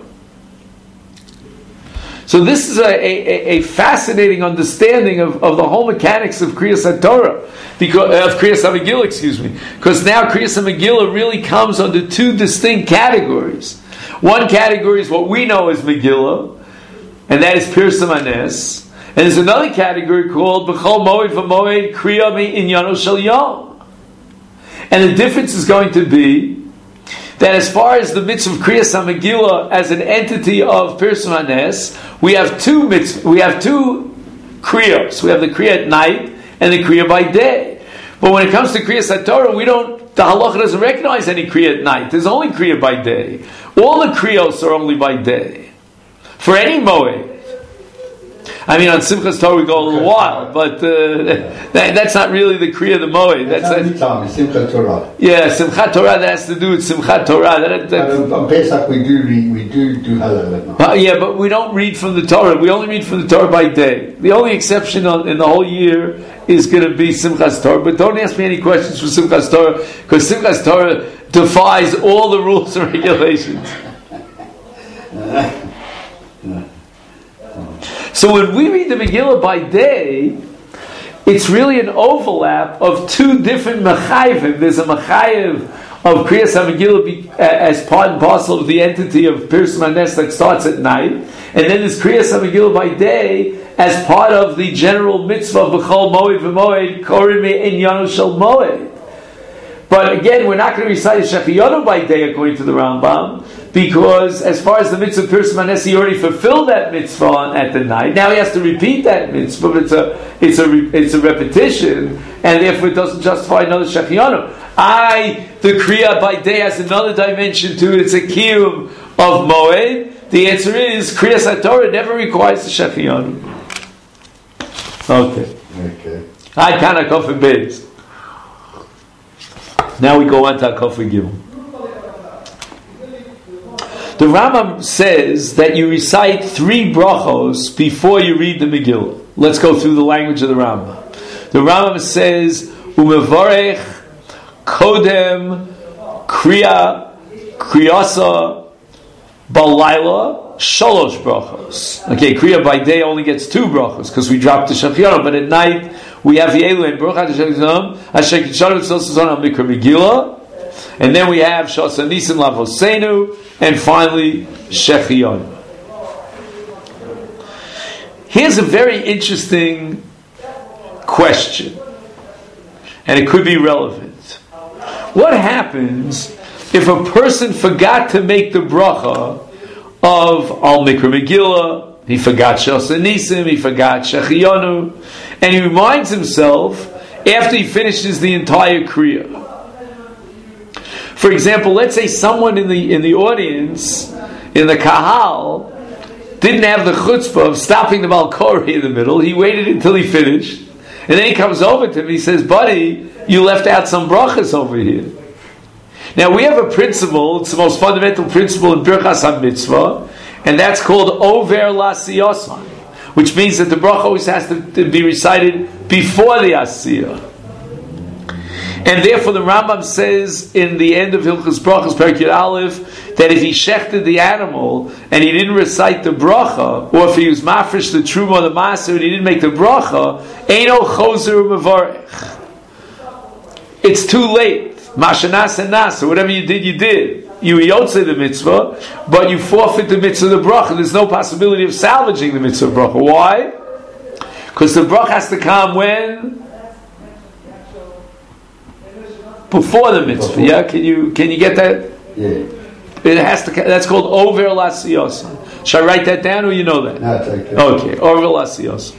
So this is a, a, a fascinating understanding of, of the whole mechanics of Kriyas HaTorah, because of Kriyas HaMegillah, excuse me. Because now Kriyas HaMegillah really comes under two distinct categories. One category is what we know as Megillah, and that is Pirsum Hanes. And there's another category called B'chol Moed V'Moed Kriya Mi'inyono Shel Yom. And the difference is going to be that as far as the mitzvah of Kriyas HaMegillah as an entity of Pirsum Hanes, we have two mitzvah, we have two kriyos. We have the kriya at night and the kriya by day. But when it comes to Kriyas HaTorah, we don't. The halacha doesn't recognize any kriya at night. There's only kriya by day. All the kriyos are only by day for any moed. I mean, on Simchas Torah we go a little wild, but uh, that, that's not really the Kriya of the Moed. That's any time, it's Simchat Torah. Yeah, Simchat Torah, that has to do with Simchat Torah. That, that, on, on Pesach we do read, we do do Hallel at night. Uh, yeah, but we don't read from the Torah. We only read from the Torah by day. The only exception on, in the whole year is going to be Simchas Torah. But don't ask me any questions for Simchas Torah, because Simchas Torah defies all the rules and regulations. So when we read the Megillah by day, it's really an overlap of two different mechayivim. There's a mechayiv of Kriyas HaMegillah as part and parcel of the entity of Pirsum Hanes that starts at night, and then there's Kriyas HaMegillah by day as part of the general mitzvah of B'chol Moed V'Moed Korin Mi'inyono Shel Moed. But again, we're not going to recite Shechianu by day according to the Rambam, because as far as the mitzvah of Pirsum Hanes, he already fulfilled that mitzvah at the night. Now he has to repeat that mitzvah, but it's a it's a it's a repetition, and therefore it doesn't justify another Shechianu. I the Kriya by day has another dimension to it. It's a kiyum of Moed. The answer is Kriyas HaTorah never requires the Shechianu. Okay. Okay. I can't go for bids. Now we go on to Akofar Gimel. The Rambam says that you recite three brachos before you read the Megillah. Let's go through the language of the Rambam. The Rambam says, Umevarech Kodem Kriya Kriyasa Balayla, shalosh brachos. Okay, Kriya by day only gets two brachos because we dropped the Shachiyana, but at night we have the Elu and Baruch HaShem Hashem Kisharim Tzosazon Al Mikra Megillah, and then we have Shasa Nisim Lavosenu, and finally Shechion. Here's a very interesting question, and it could be relevant. What happens if a person forgot to make the bracha of Al Mikra Megillah? He forgot Shasa Nisim, he forgot Shechionu, and he reminds himself after he finishes the entire Kriya. For example, let's say someone in the in the audience, in the Kahal, didn't have the chutzpah of stopping the Malkori in the middle. He waited until he finished, and then he comes over to him. He says, "Buddy, you left out some brachas over here." Now we have a principle. It's the most fundamental principle in Birchas HaMitzvah, and that's called Over Lasiyosan, which means that the bracha always has to, to be recited before the Asiyah. And therefore the Rambam says in the end of Hilchos Brachos, Perek Yud Aleph, that if he shechted the animal and he didn't recite the bracha, or if he was mafresh the truma or the maser and he didn't make the bracha, eino chozer u'mevarech. It's too late. Mashanas and nas, or whatever you did, you did. You yotze the mitzvah, but you forfeit the mitzvah of the bracha. There's no possibility of salvaging the mitzvah of bracha. Why? Because the bracha has to come when? Before the mitzvah. Before. Yeah, can you can you get that? Yeah. It has to. That's called over lasiyosan. Should I write that down, or you know that? No, it's okay. Okay, over lasiyosan.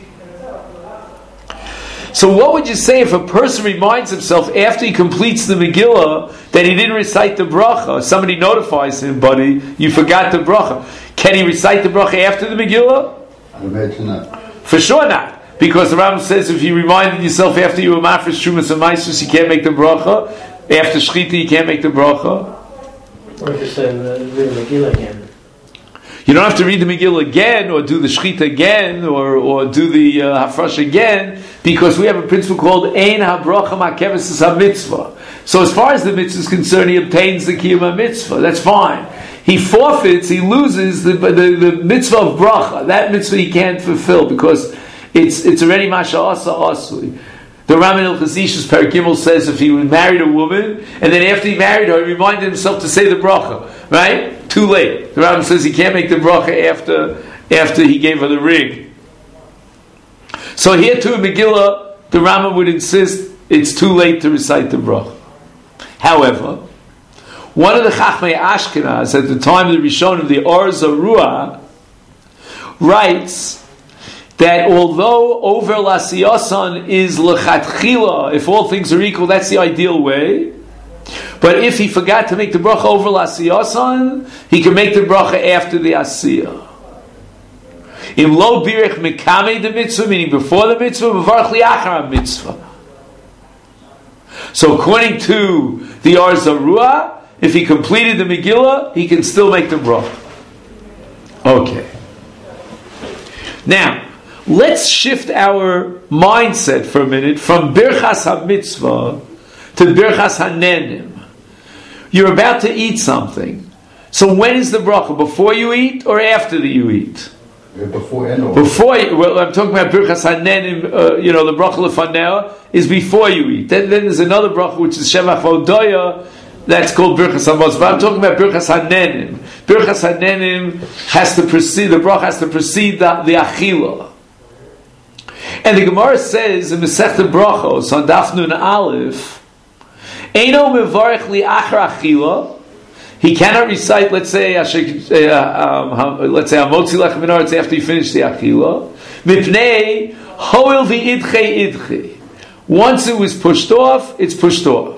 So what would you say if a person reminds himself after he completes the Megillah that he didn't recite the bracha? Somebody notifies him, buddy, you forgot the bracha. Can he recite the bracha after the Megillah? I imagine not. For sure not. Because the Rambam says if you reminded yourself after you were mafresh Trumas and Maisus, you can't make the bracha. After Shchita, you can't make the bracha. Or if you say uh, read the Megillah again. You don't have to read the Megillah again, or do the Shchita again, or, or do the uh, Hafresh again, because we have a principle called Ein HaBracha Ma'keves HaMitzvah. So as far as the mitzvah is concerned, he obtains the Kiyum HaMitzvah. That's fine. He forfeits, he loses the, the, the mitzvah of bracha. That mitzvah he can't fulfill, because it's it's already Masha Asa Asui. The Raman El Chazish's Perek Gimel says if he married a woman, and then after he married her, he reminded himself to say the bracha, right? Too late. The Raman says he can't make the bracha after after he gave her the ring. So here too in Megillah, the Raman would insist it's too late to recite the bracha. However, one of the Chachmei Ashkenaz at the time of the Rishon of the Or Zarua writes that although over lasiyasan is lechatchila, if all things are equal, that's the ideal way. But if he forgot to make the bracha over lasiyasan, he can make the bracha after the asiyah. Im lo birich mekame the mitzvah, meaning before the mitzvah, mevarach liachar mitzvah. So according to the Or Zarua, if he completed the Megillah, he can still make the bracha. Okay. Now, let's shift our mindset for a minute from Birchas HaMitzvah to Birchas HaNenim. You're about to eat something. So when is the bracha? Before you eat or after that you eat? Before and or. Before you, well, I'm talking about Birchas HaNenim, uh, you know, the bracha lefanea is before you eat. Then, then there's another bracha which is Shevach Vodoya, that's called Birchas HaMotzah. But I'm talking about Birchas HaNenim. Birchas HaNenim has to precede, the bracha has to precede the, the Achila. And the Gemara says in Masechta Brachos on Daf Nun Aleph, Eino mevarech li achar achila. He cannot recite, let's say, uh, um, let's say, Hamotzi lechem min haaretz after you finish the achila. Mipnei hoil v'idche idche. Once it was pushed off, it's pushed off.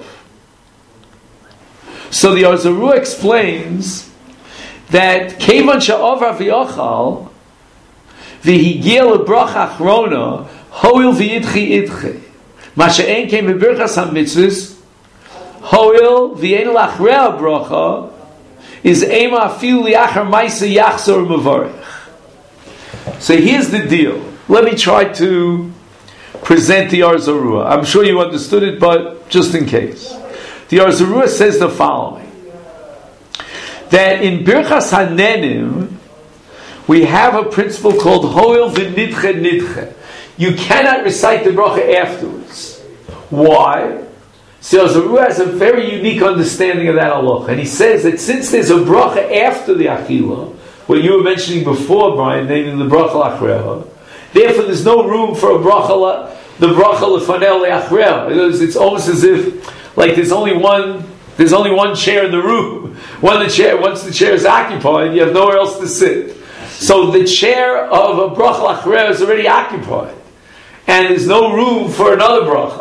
So the Or Zarua explains that Kevan she'ovar v'yochal v'higia lebracha achrona hoil v'idche idche. Ma she'en came b'birchas hamitzvos hoil v'yein lachrea bracha is ema afilu liachar ma'isa yachzor mevarech. So here's the deal. Let me try to present the Or Zarua. I'm sure you understood it, but just in case. The Or Zarua says the following. that in Birchas Hanenim we have a principle called Hoil v'nidche nidche. You cannot recite the bracha afterwards. Why? So Zaru has a very unique understanding of that halacha, and he says that since there's a bracha after the achila, what you were mentioning before, Brian, naming the bracha lachreha, therefore there's no room for a bracha la, the bracha lefanel leachreha. It's almost as if like there's only one there's only one chair in the room. When the chair once the chair is occupied, you have nowhere else to sit. So the chair of a bracha lachreha is already occupied, and there's no room for another bracha.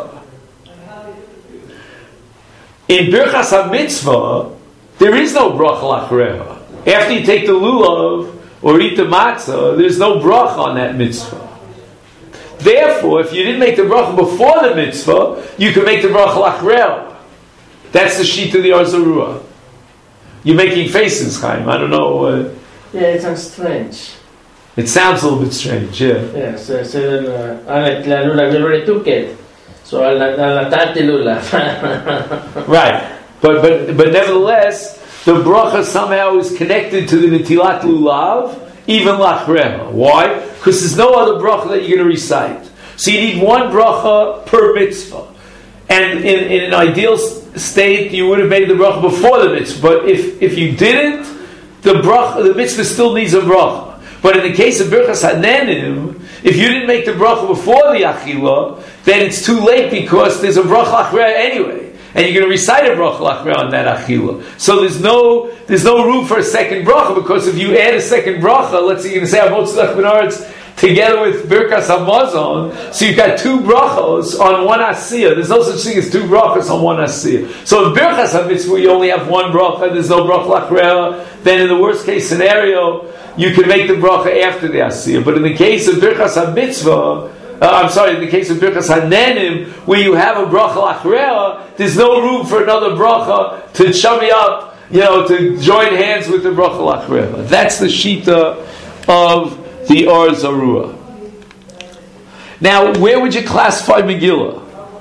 In Birchas HaMitzvah, there is no bracha lachreha. After you take the lulav or eat the matzah, there's no bracha on that mitzvah. Therefore, if you didn't make the bracha before the mitzvah, you can make the bracha lachreha. That's the sheet of the Or Zarua. You're making faces, Chaim. I don't know. Uh, yeah, it sounds strange. It sounds a little bit strange, yeah. Yeah, so, so uh, la lula, we already took it. So I'll tati lula. Right. But, but, but nevertheless, the bracha somehow is connected to the netilat lulav, even lachreha. Why? Because there's no other bracha that you're going to recite. So you need one bracha per mitzvah. And in, in an ideal state, you would have made the bracha before the mitzvah. But if, if you didn't, the bracha, the mitzvah still needs a bracha. But in the case of Birchas Hanenim, if you didn't make the bracha before the achila, then it's too late because there's a bracha lachreha anyway, and you're going to recite a bracha lachreha on that achila. So there's no there's no room for a second bracha, because if you add a second bracha, let's say you're going to say Avot Tzedach B'Naaretz together with Birkas Hamazon, so you've got two brachos on one asiyah. There's no such thing as two brachos on one asiyah. So in Birkas HaMitzvah you only have one bracha, there's no bracha lachreha. Then in the worst case scenario, you can make the bracha after the asiyah. But in the case of Birkas HaMitzvah, uh, I'm sorry, in the case of Birkas Hanenim, where you have a bracha lachreha, there's no room for another bracha to chummy up, you know, to join hands with the bracha lachreha. That's the shita of the Or Zarua. Now, where would you classify Megillah?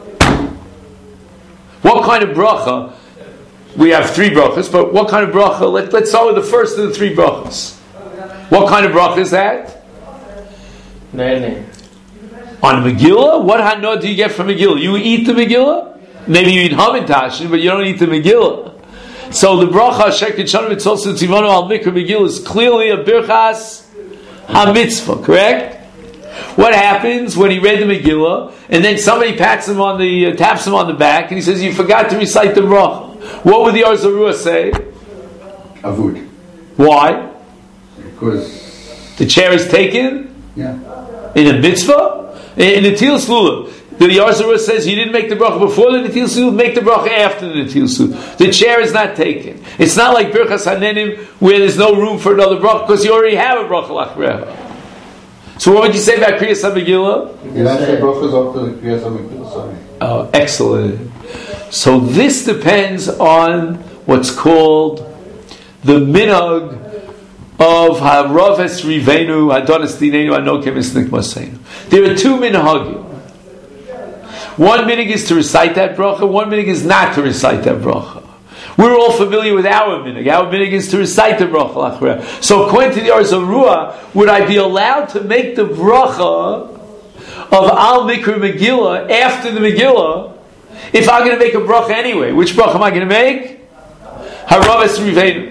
What kind of bracha? We have three brachas, but what kind of bracha? Let, let's start with the first of the three brachas. What kind of bracha is that? Nene. On Megillah? What hanod do you get from Megillah? You eat the Megillah? Maybe you eat Hamantashin, but you don't eat the Megillah. So the bracha Asher Kitshanu Mitzvot Tzivanu Al Mikra Megillah is clearly a Birchas HaMitzvah, correct? What happens when he read the Megillah and then somebody pats him on the uh, taps him on the back and he says, "You forgot to recite the bracha"? What would the Or Zarua say? Avud. Why? Because the chair is taken? Yeah. In a mitzvah? In, in the Netilas Lulav. The Or Zarua says you didn't make the bracha before the Netilas Lulav, make the bracha after the Netilas Lulav. The chair is not taken. It's not like Birchas Hanenim where there's no room for another bracha because you already have a bracha lachreha. So what would you say about Kriyas HaMegillah? You don't say brachas after the Kriyas HaMegillah, sorry. Oh, excellent. So this depends on what's called the minhag of Haraves Rivenu Hadonis Dinenu Anokim Isnik Maseinu. There are two minhagim. One minhag is to recite that bracha, one minhag is not to recite that bracha. We're all familiar with our minhag. Our minhag is to recite the bracha lachreha. So according to the Or Zarua, would I be allowed to make the bracha of Al Mikra Megillah after the Megillah if I'm going to make a bracha anyway? Which bracha am I going to make? Haraves Rivenu.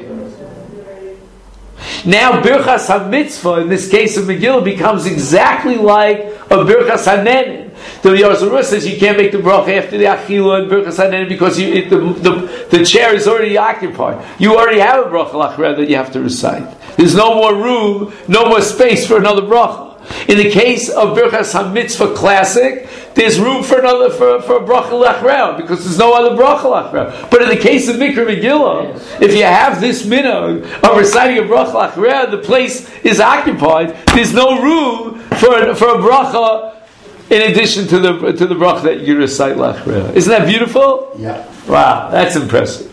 Now Birchas HaMitzvah, in this case of Megillah, becomes exactly like a Birchas Hanenim. The Or Zarua says you can't make the bracha after the Achila and Birchas Hanenim because you, it, the, the, the chair is already occupied. You already have a bracha lachreha that you have to recite. There's no more room, no more space for another bracha. In the case of Birchas HaMitzvah Classic, there's room for another for, for a bracha lachreha because there's no other bracha lachreha. But in the case of Mikra Megillah, if you have this minhag of reciting a bracha lachreha, the place is occupied. There's no room for for a bracha in addition to the to the bracha that you recite lachreha. Isn't that beautiful? Yeah. Wow, that's impressive.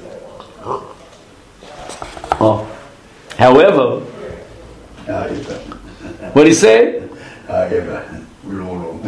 Oh. However, Ah, yeah. what do you say? Ah, yeah. We're all wrong.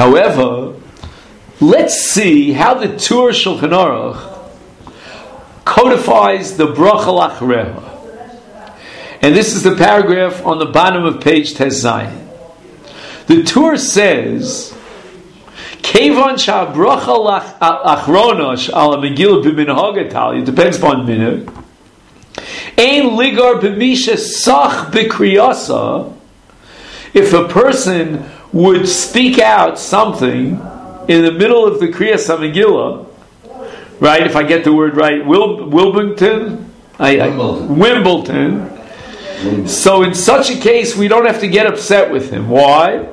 However, let's see how the Tur Shulchan Aruch codifies the bracha lachreha. And this is the paragraph on the bottom of page Tez Zayin. The Tur says, Kevan sha bracha lachronosh ala megillah b'minhag atal, it depends upon minhag, ein ligar b'misha sach b'kriyasa, if a person would speak out something in the middle of the Kriyas HaMegillah, right, if I get the word right, Wil- Wilmington? I, I, Wimbledon. Wimbledon. Wimbledon. So in such a case, we don't have to get upset with him. Why?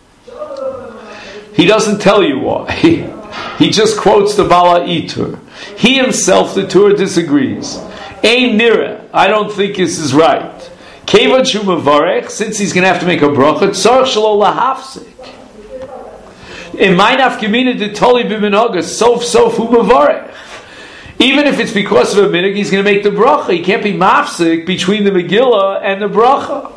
He doesn't tell you why. He just quotes the Bala Itur. He himself, the Tur, disagrees. Ein nira, I don't think this is right. Kevan shu mevarech, since he's going to have to make a bracha, tzarich shelo lahafsik. In my nafkamina de toli b'minhag, sof sof hu mevarech. Even if it's because of a minhag, he's going to make the bracha. He can't be mafsik between the Megillah and the bracha.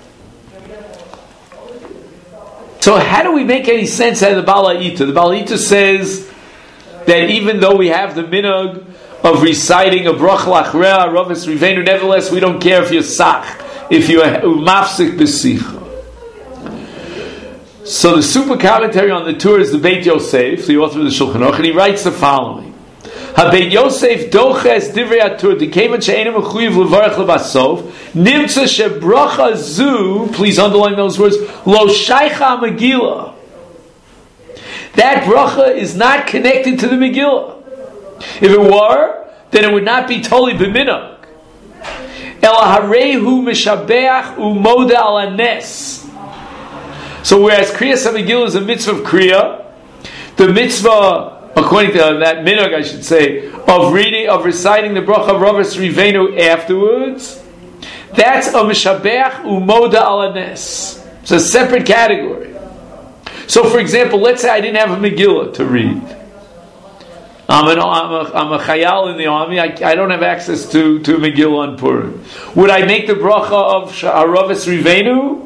So how do we make any sense out of the Bala Ita? The Bala Ita says that even though we have the minhag of reciting a bracha lachrea, ravas rivenu, nevertheless we don't care if you're sach, if you're mafsik b'sicha. So the super commentary on the Tur is the Beit Yosef, the author of the Shulchan Aruch, and he writes the following: HaBeit Yosef doches divrei HaTur dikevan she'einu mechuyev levarach lebasof nimtza shebracha zu. Please underline those words. Lo shaycha Megillah. That bracha is not connected to the Megillah. If it were, then it would not be totally b'minhag. Ela harehu mishabeach umoda al hanes. So whereas Kriyas HaMegillah is a mitzvah of Kriya, the mitzvah, according to that minhag, I should say, of reading, of reciting the bracha of Ravas Rivenu afterwards, that's a mishabeach umoda al hanes. It's a separate category. So, for example, let's say I didn't have a Megillah to read. I'm, an, I'm, a, I'm a chayal in the army. I, I don't have access to, to Megillah on Purim. Would I make the bracha of Ravas Rivenu?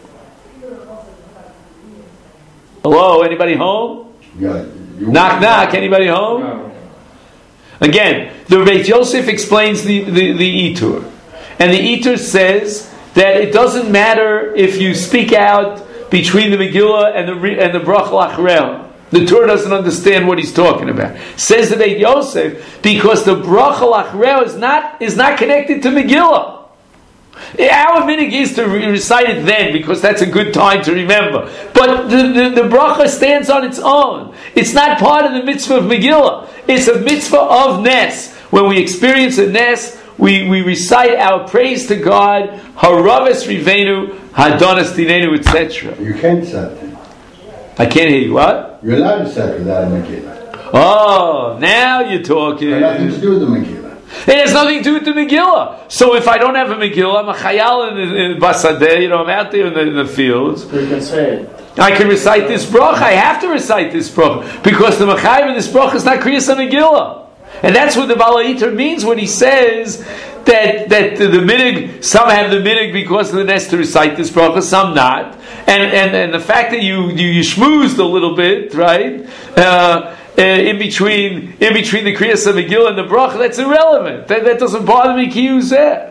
Hello, anybody home? Yeah, Knock, knock, anybody home? No. Again, the Beit Yosef explains the, the, the Itur. And the Itur says that it doesn't matter if you speak out between the Megillah and the and the Bracha Lachreah. The Torah doesn't understand what he's talking about. Says the Beit Yosef, because the Bracha Lachreah is not, is not connected to Megillah. Our minhag is to recite it then, because that's a good time to remember. But the, the, the bracha stands on its own. It's not part of the mitzvah of Megillah. It's a mitzvah of Nes. When we experience a Nes, we, we recite our praise to God, Haravis Rivenu, Hadonas Dinenu, et cetera. You can't say that. I can't hear you. What? You're allowed to say it without a Megillah. Oh, now you're talking. It has nothing to do with the Megillah. It has nothing to do with the Megillah. So if I don't have a Megillah, I'm a chayal in, in Basadeh, you know, I'm out there in the, in the fields. You can say it. I can recite this bracha. I have to recite this bracha because the Machayev in this bracha is not Kriyas HaMegillah. And that's what the Bala Iter means when he says that that the, the minhag, some have the minhag because of the Nes to recite this bracha, some not. And and, and the fact that you, you, you schmoozed a little bit, right? Uh, Uh, in between, in between the Kriyas HaMegillah and the bracha, that's irrelevant. That, that doesn't bother me. Kiyuzeh.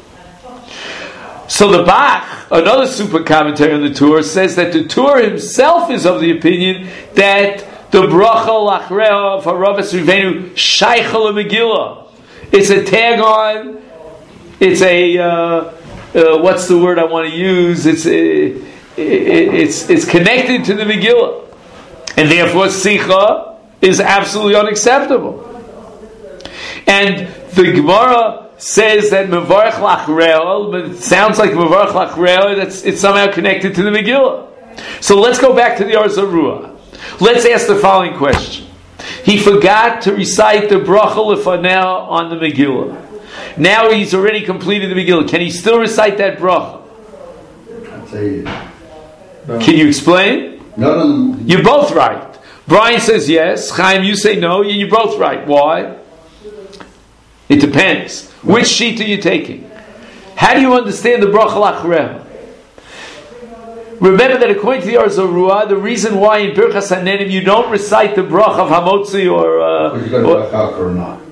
So the Bach, another super commentary on the Tur, says that the Tur himself is of the opinion that the bracha lachreah for Ravas Rivenu shaycha Megillah. It's a tag on. It's a uh, uh, what's the word I want to use? It's a, it, it's it's connected to the Megillah, and therefore sicha is absolutely unacceptable. And the Gemara says that Mevarach Lachreah, but it sounds like Mevarach Lachreah, that's it's somehow connected to the Megillah. So let's go back to the Or Zarua. Let's ask the following question. He forgot to recite the Bracha Lefanel on the Megillah. Now he's already completed the Megillah. Can he still recite that Bracha? I'd say yes. No. Can you explain? Not on. You're both right. Brian says yes. Chaim, you say no. You're both right. Why? It depends. Which sheet are you taking? How do you understand the bracha lachreah? Remember that according to the Or Zarua, the reason why in Birchas Hanenim you don't recite the bracha of Hamotzi or... Uh, Because you got or to or not.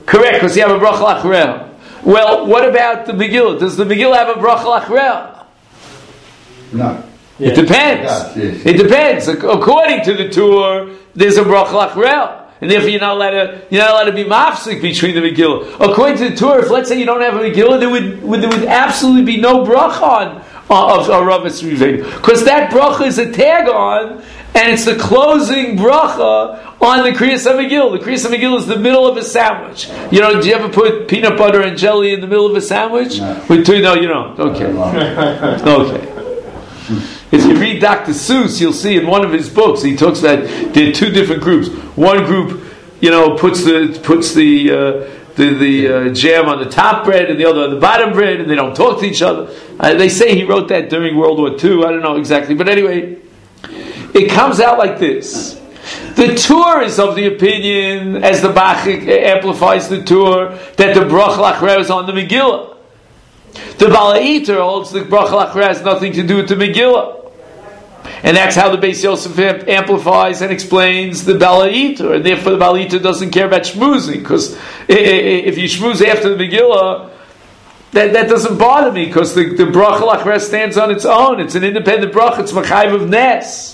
Correct, because you have a bracha lachreha. Well, what about the Megillah? Does the Megillah have a bracha lachreha? No. It Yes. depends. Yes, yes. It depends. Ac- According to the Tur, there's a bracha lachreha. And therefore you're not allowed to, you're not allowed to be mafsik between the Megillah. According to the Tur, if let's say you don't have a Megillah, there would, would there would absolutely be no bracha on of Aravis Rivei. Because that bracha is a tag on, and it's the closing bracha on the Kriyas HaMegillah. The Kriyas HaMegillah is the middle of a sandwich. You know, do you ever put peanut butter and jelly in the middle of a sandwich? No. With two, no, you don't. Okay. Okay. If you read Doctor Seuss, you'll see in one of his books he talks about there are two different groups. One group, you know, puts the puts the uh, the, the uh, jam on the top bread, and the other on the bottom bread, and they don't talk to each other. Uh, they say he wrote that during World War Two. I don't know exactly, but anyway, it comes out like this. The Tur is of the opinion, as the Bach amplifies the Tur, that the bracha lachreha is on the Megillah. The Bala'iter holds the bracha lachreha has nothing to do with the Megillah. And that's how the Beis Yosef amplifies and explains the Bala'iter. And therefore the Bala'iter doesn't care about shmoozing, because if you shmooze after the Megillah, that, that doesn't bother me, because the, the bracha lachreha stands on its own. It's an independent bracha. It's Machayev of Nes.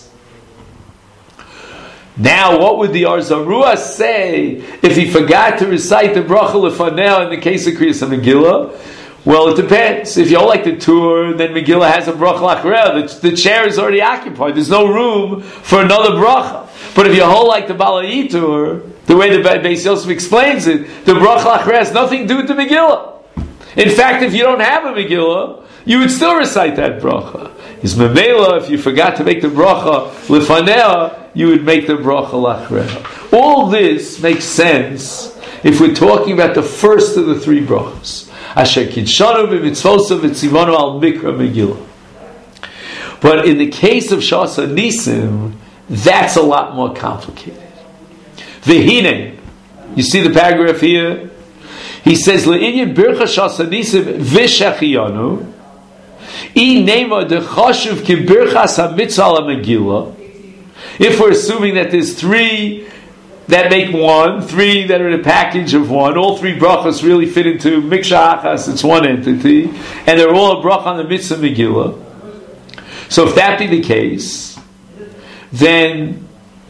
Now, what would the Arzarua say if he forgot to recite the bracha lefanel in the case of Kriyas HaMegillah? Well, it depends. If you all like the Tur, then Megillah has a bracha lachreha. The, the chair is already occupied. There's no room for another bracha. But if you hold like the Bala'iter, the way the Beis Yosef explains it, the bracha lachreha has nothing to do with the Megillah. In fact, if you don't have a Megillah, you would still recite that bracha. Is memela, if you forgot to make the bracha lefanea, you would make the bracha lachreha. All this makes sense if we're talking about the first of the three brachas. Asher kidshanu b'mitzvosav v'tzivanu al mikra Megillah. But in the case of Shas Nisim, that's a lot more complicated. V'hine, you see the paragraph here? He says, Le'inyan bircha Shas Nisim v'shachiyanu I nema dechashuv ki birchas ha-mitzvah al Megillah. If we're assuming that there's three that make one, three that are in a package of one, all three brachas really fit into Miksha Achas, it's one entity, and they're all a bracha on the mitzvah Megillah. So if that be the case, then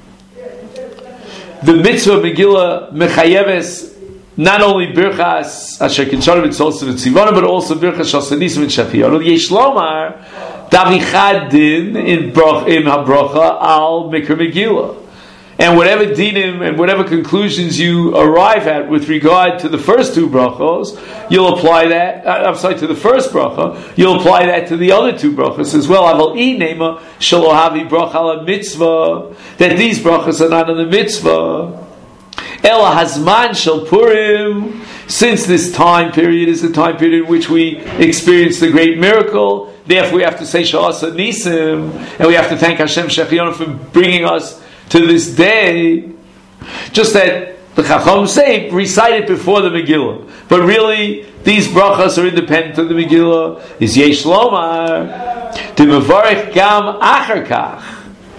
the mitzvah Megillah mechayeves not only birchas asher kinshanu b'tzolsa v'tzivanu, but also birchas shas nisim v'shachiyanu. Yesh lomar davichad din in habracha al mikra Megillah. And whatever dinim and whatever conclusions you arrive at with regard to the first two brachos, you'll apply that. Uh, I'm sorry, to the first bracha, you'll apply that to the other two brachos as well. Aval I nema shalohavi bracha ala mitzvah, that these brachos are not on the mitzvah. Ela hazman shel Purim, since this time period is the time period in which we experience the great miracle. Therefore, we have to say Sha'asa Nisim, and we have to thank Hashem Shechionu for bringing us to this day. Just that the Chacham say, recite it before the Megillah. But really, these brachas are independent of the Megillah. Is Yesh Lomar, to Mevarech Gam Achar Kach.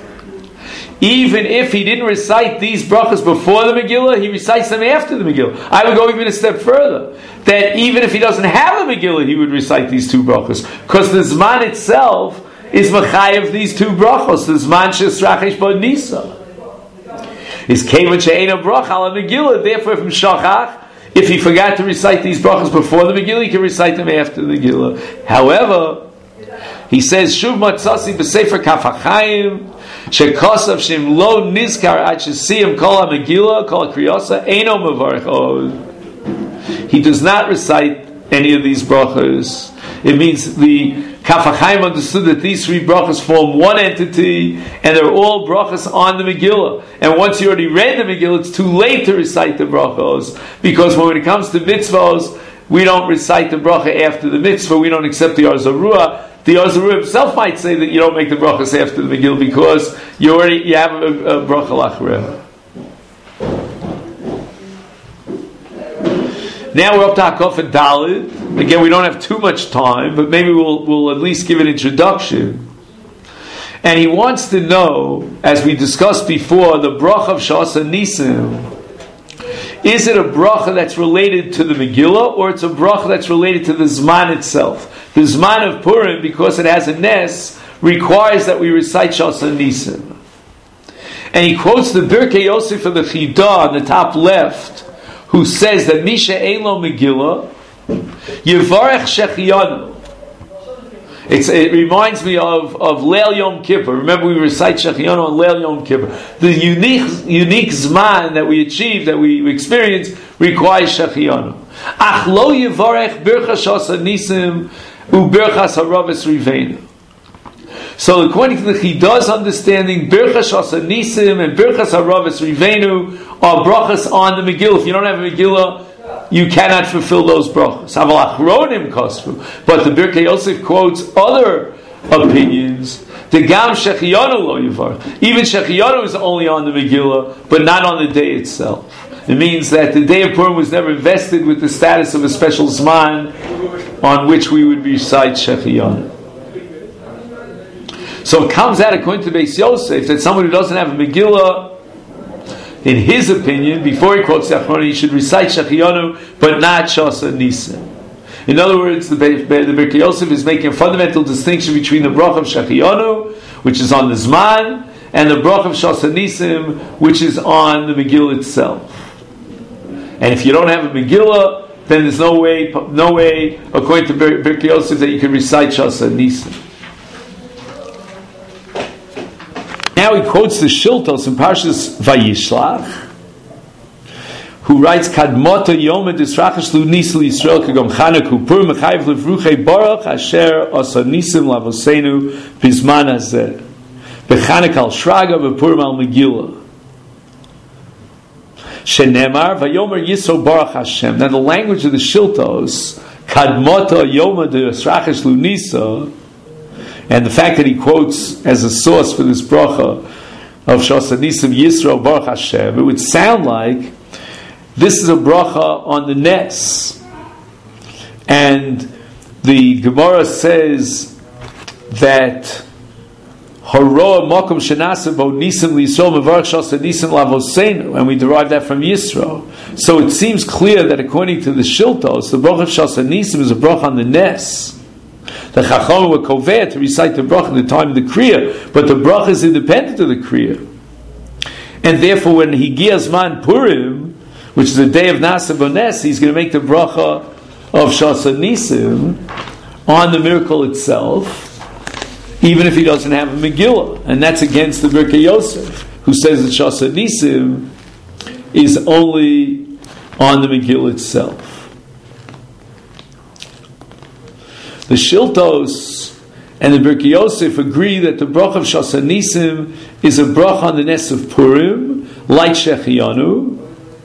Even if he didn't recite these brachas before the Megillah, he recites them after the Megillah. I would go even a step further. That even if he doesn't have a Megillah, he would recite these two brachas. Because the Zman itself is Machayev these two brachos. The Zman Shesrachesh Bod Nisa. Is Kevan She'ena Bracha ala Megillah. Therefore, from Shachach, if he forgot to recite these brachas before the Megillah, he can recite them after the Megillah. However, he says, Shuv Matzasi B'Sefer Kaf HaChaim, Shekosav Shem Lo Nizkar Ad Shesiyam Kol HaMegillah, Kol HaKriyosa, Eino Mevarech Od. He does not recite any of these brachas. It means the Kaf HaChaim understood that these three brachas form one entity, and they're all brachas on the Megillah. And once you already read the Megillah, it's too late to recite the brachos, because when it comes to mitzvahs, we don't recite the bracha after the mitzvah, we don't accept the Arzarua. The Arzarua himself might say that you don't make the brachas after the Megillah, because you already you have a, a bracha lachreha. Now we're up to Hakaf and Dalid. Again, we don't have too much time, but maybe we'll we'll at least give an introduction. And he wants to know, as we discussed before, the bracha of Shas Nisim Is it a bracha that's related to the Megillah, or it's a bracha that's related to the Zman itself? The Zman of Purim, because it has a Nes, requires that we recite Shas Nisim. And he quotes the Birkei Yosef of the Chidah on the top left, who says that Misha Eilo Megillah, Yevarech Shechiyanu. It's, it reminds me of, of Leil Yom Kippur. Remember, we recite Shechiyanu on Leil Yom Kippur. The unique unique Zman that we achieve, that we experience, requires Shechiyanu. Ach lo Yevarech Birchas Shas Nisim u Birchas Haravis Riveinu. So according to the Chidah's understanding, Birchas Shas Nisim and Birchas Haravis Riveinu are brachas on the Megillah. If you don't have a Megillah, you cannot fulfill those brachas. But the Birkei Yosef quotes other opinions. The Gam Shechiyanu lo Yivar. Even Shechiyanu is only on the Megillah, but not on the day itself. It means that the day of Purim was never invested with the status of a special Zman on which we would recite Shechiyanu. So it comes out, according to Beis Yosef, that someone who doesn't have a Megillah, in his opinion, before he quotes Achrona, he should recite Shechiyanu, but not Shas Nisim. In other words, the, the Birkei Yosef is making a fundamental distinction between the bracha of Shechiyanu, which is on the Zman, and the bracha of Shas Nisim, which is on the Megillah itself. And if you don't have a Megillah, then there's no way, no way, according to Birkei Yosef, that you can recite Shas Nisim. Now he quotes the Shiltos in Parshas Vayishlach, who writes, Kadmota Yoma Disrachash Lu Nisel Yisrael Kagam Chanaku Purim Mechayev Levruchei Baruch Asher Asa Nisim Lavosenu Bizman Hazeh Bechanak Al Shraga Bepurim Al Megillah Shenemar Vayomer Yisro Baruch Hashem. Now the language of the Shiltos, Kadmota Yoma Disrachash Lu Nisel, and the fact that he quotes as a source for this bracha of Shas Nisim Yisro Baruch Hashem, it would sound like this is a bracha on the Nes. And the Gemara says that Horoa Mokum Shenasa Bo Nisim Yisro Mevarach Shas Nisim Lavosenu, and we derive that from Yisro. So it seems clear that according to the Shiltos, the bracha of Shas Nisim is a bracha on the Nes. The Chacham were koveh to recite the bracha in the time of the Kriya, but the bracha is independent of the Kriya. And therefore, when he gives man Purim, which is the day of Nasa Bones, he's going to make the bracha of Shas Nisim on the miracle itself, even if he doesn't have a Megillah. And that's against the Birkei Yosef, who says that Shas Nisim is only on the Megillah itself. The Shiltos and the Birkei Yosef agree that the bracha of Shas Nisim is a bracha on the Nes of Purim, like Shechiyanu,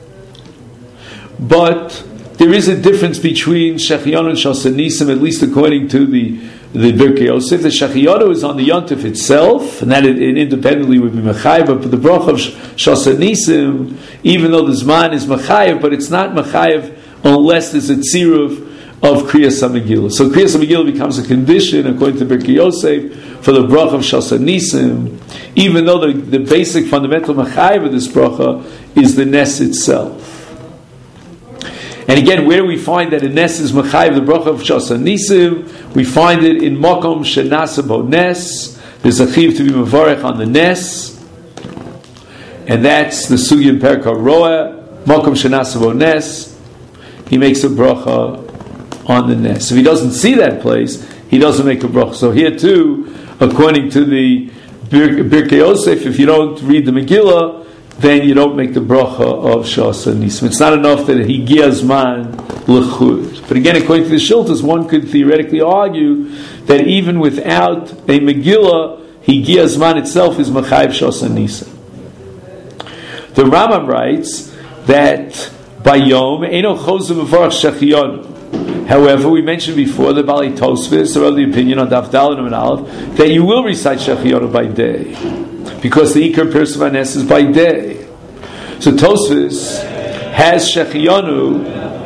but there is a difference between Shechiyanu and Shas Nisim, at least according to the the Birkei Yosef. The Shechiyanu is on the Yontif itself, and that it, it independently would be Mechayev, but the bracha of Shas Nisim, even though the Zman is Mechayev, but it's not Mechayev unless there's a Tziruv of Kriyas HaMegillah. So Kriyas HaMegillah becomes a condition, according to Birkei Yosef, for the bracha of Shas Nisim, even though the, the basic fundamental Mechayev of this bracha is the Nes itself. And again, where do we find that a Nes is Mechayev the bracha of Shas Nisim? We find it in Mokom Shenasa Bo Nes. There's a chiv to be Mevarech on the Nes, and that's the Sugi in Perek HaRoah, Mokom Shenasa Bo Nes. He makes a bracha on the Nes. If he doesn't see that place, he doesn't make a bracha. So here too, according to the Birkei Yosef, if you don't read the Megillah, then you don't make the bracha of Shas Nisim. It's not enough that he gives man l'chud. But again, according to the Shiltos, one could theoretically argue that even without a Megillah, he gives man itself is Mechayev Shas Nisim. The Rambam writes that by Yom Eino Chosu Mevarach Shechiyanu. However, we mentioned before the Bali Tosfos, or the opinion on Daf Daled and Aleph, that you will recite Shechiyanu by day, because the Ikar Pirsum HaNes is by day. So Tosfos has Shechiyanu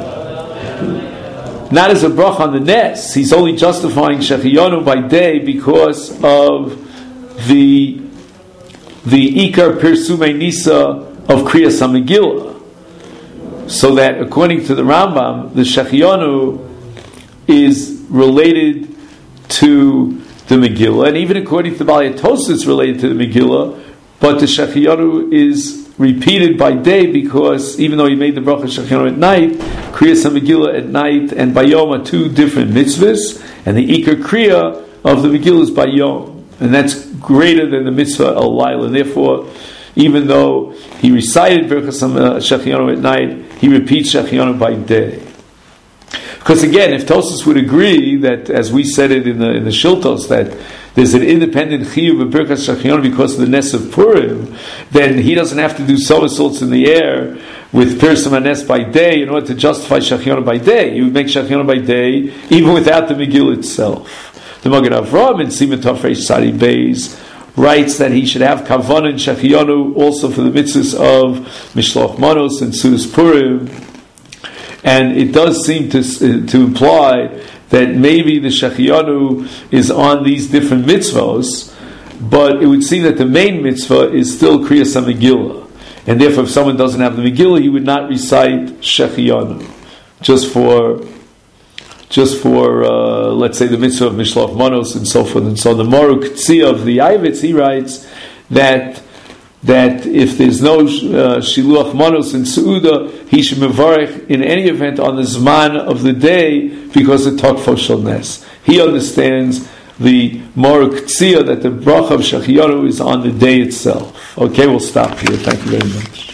not as a bracha on the Nes. He's only justifying Shechiyanu by day because of the the Ikar Pirsum Nisa of Kriyas HaMegillah. so that according to the Rambam, the Shechianu is related to the Megillah, and even according to the Baalei Tosfos, it's related to the Megillah, but the Shechianu is repeated by day because even though he made the bracha Shechianu at night, Kriyas HaMegillah at night and Bayom are two different mitzvahs, and the Ikar Kriya of the Megillah is Bayom, and that's greater than the mitzvah Al Laila, and therefore, even though he recited Birchas Shechianu at night, he repeats Shechianu by day. Because again, if Tosfos would agree that, as we said it in the in the Shiltos, that there's an independent chiyuv of Birchas Shechianu because of the Nes of Purim, then he doesn't have to do somersaults in the air with Pirsum HaNes by day in order to justify Shechianu by day. He would make Shechianu by day even without the Megillah itself. The Magen Avraham in Siman Tov Reish Sadi Beis writes that he should have Kavanah and Shechianu also for the mitzvahs of Mishloach Manos and Sudas Purim. And it does seem to to imply that maybe the Shechianu is on these different mitzvahs, but it would seem that the main mitzvah is still Kriyas HaMegillah. And therefore, if someone doesn't have the Megillah, he would not recite Shechianu. Just for, just for uh, let's say, the mitzvah of Mishloach Manos and so forth and so on. The Moruk Tzia of the Ayvitz, he writes that that if there's no uh, Shiluach Manos in Seudah, he should mevarech in any event on the Zman of the day because of Tokfo Shel Nes. He understands the Moruk Tzia that the bracha of Shechianu is on the day itself. Okay, we'll stop here. Thank you very much.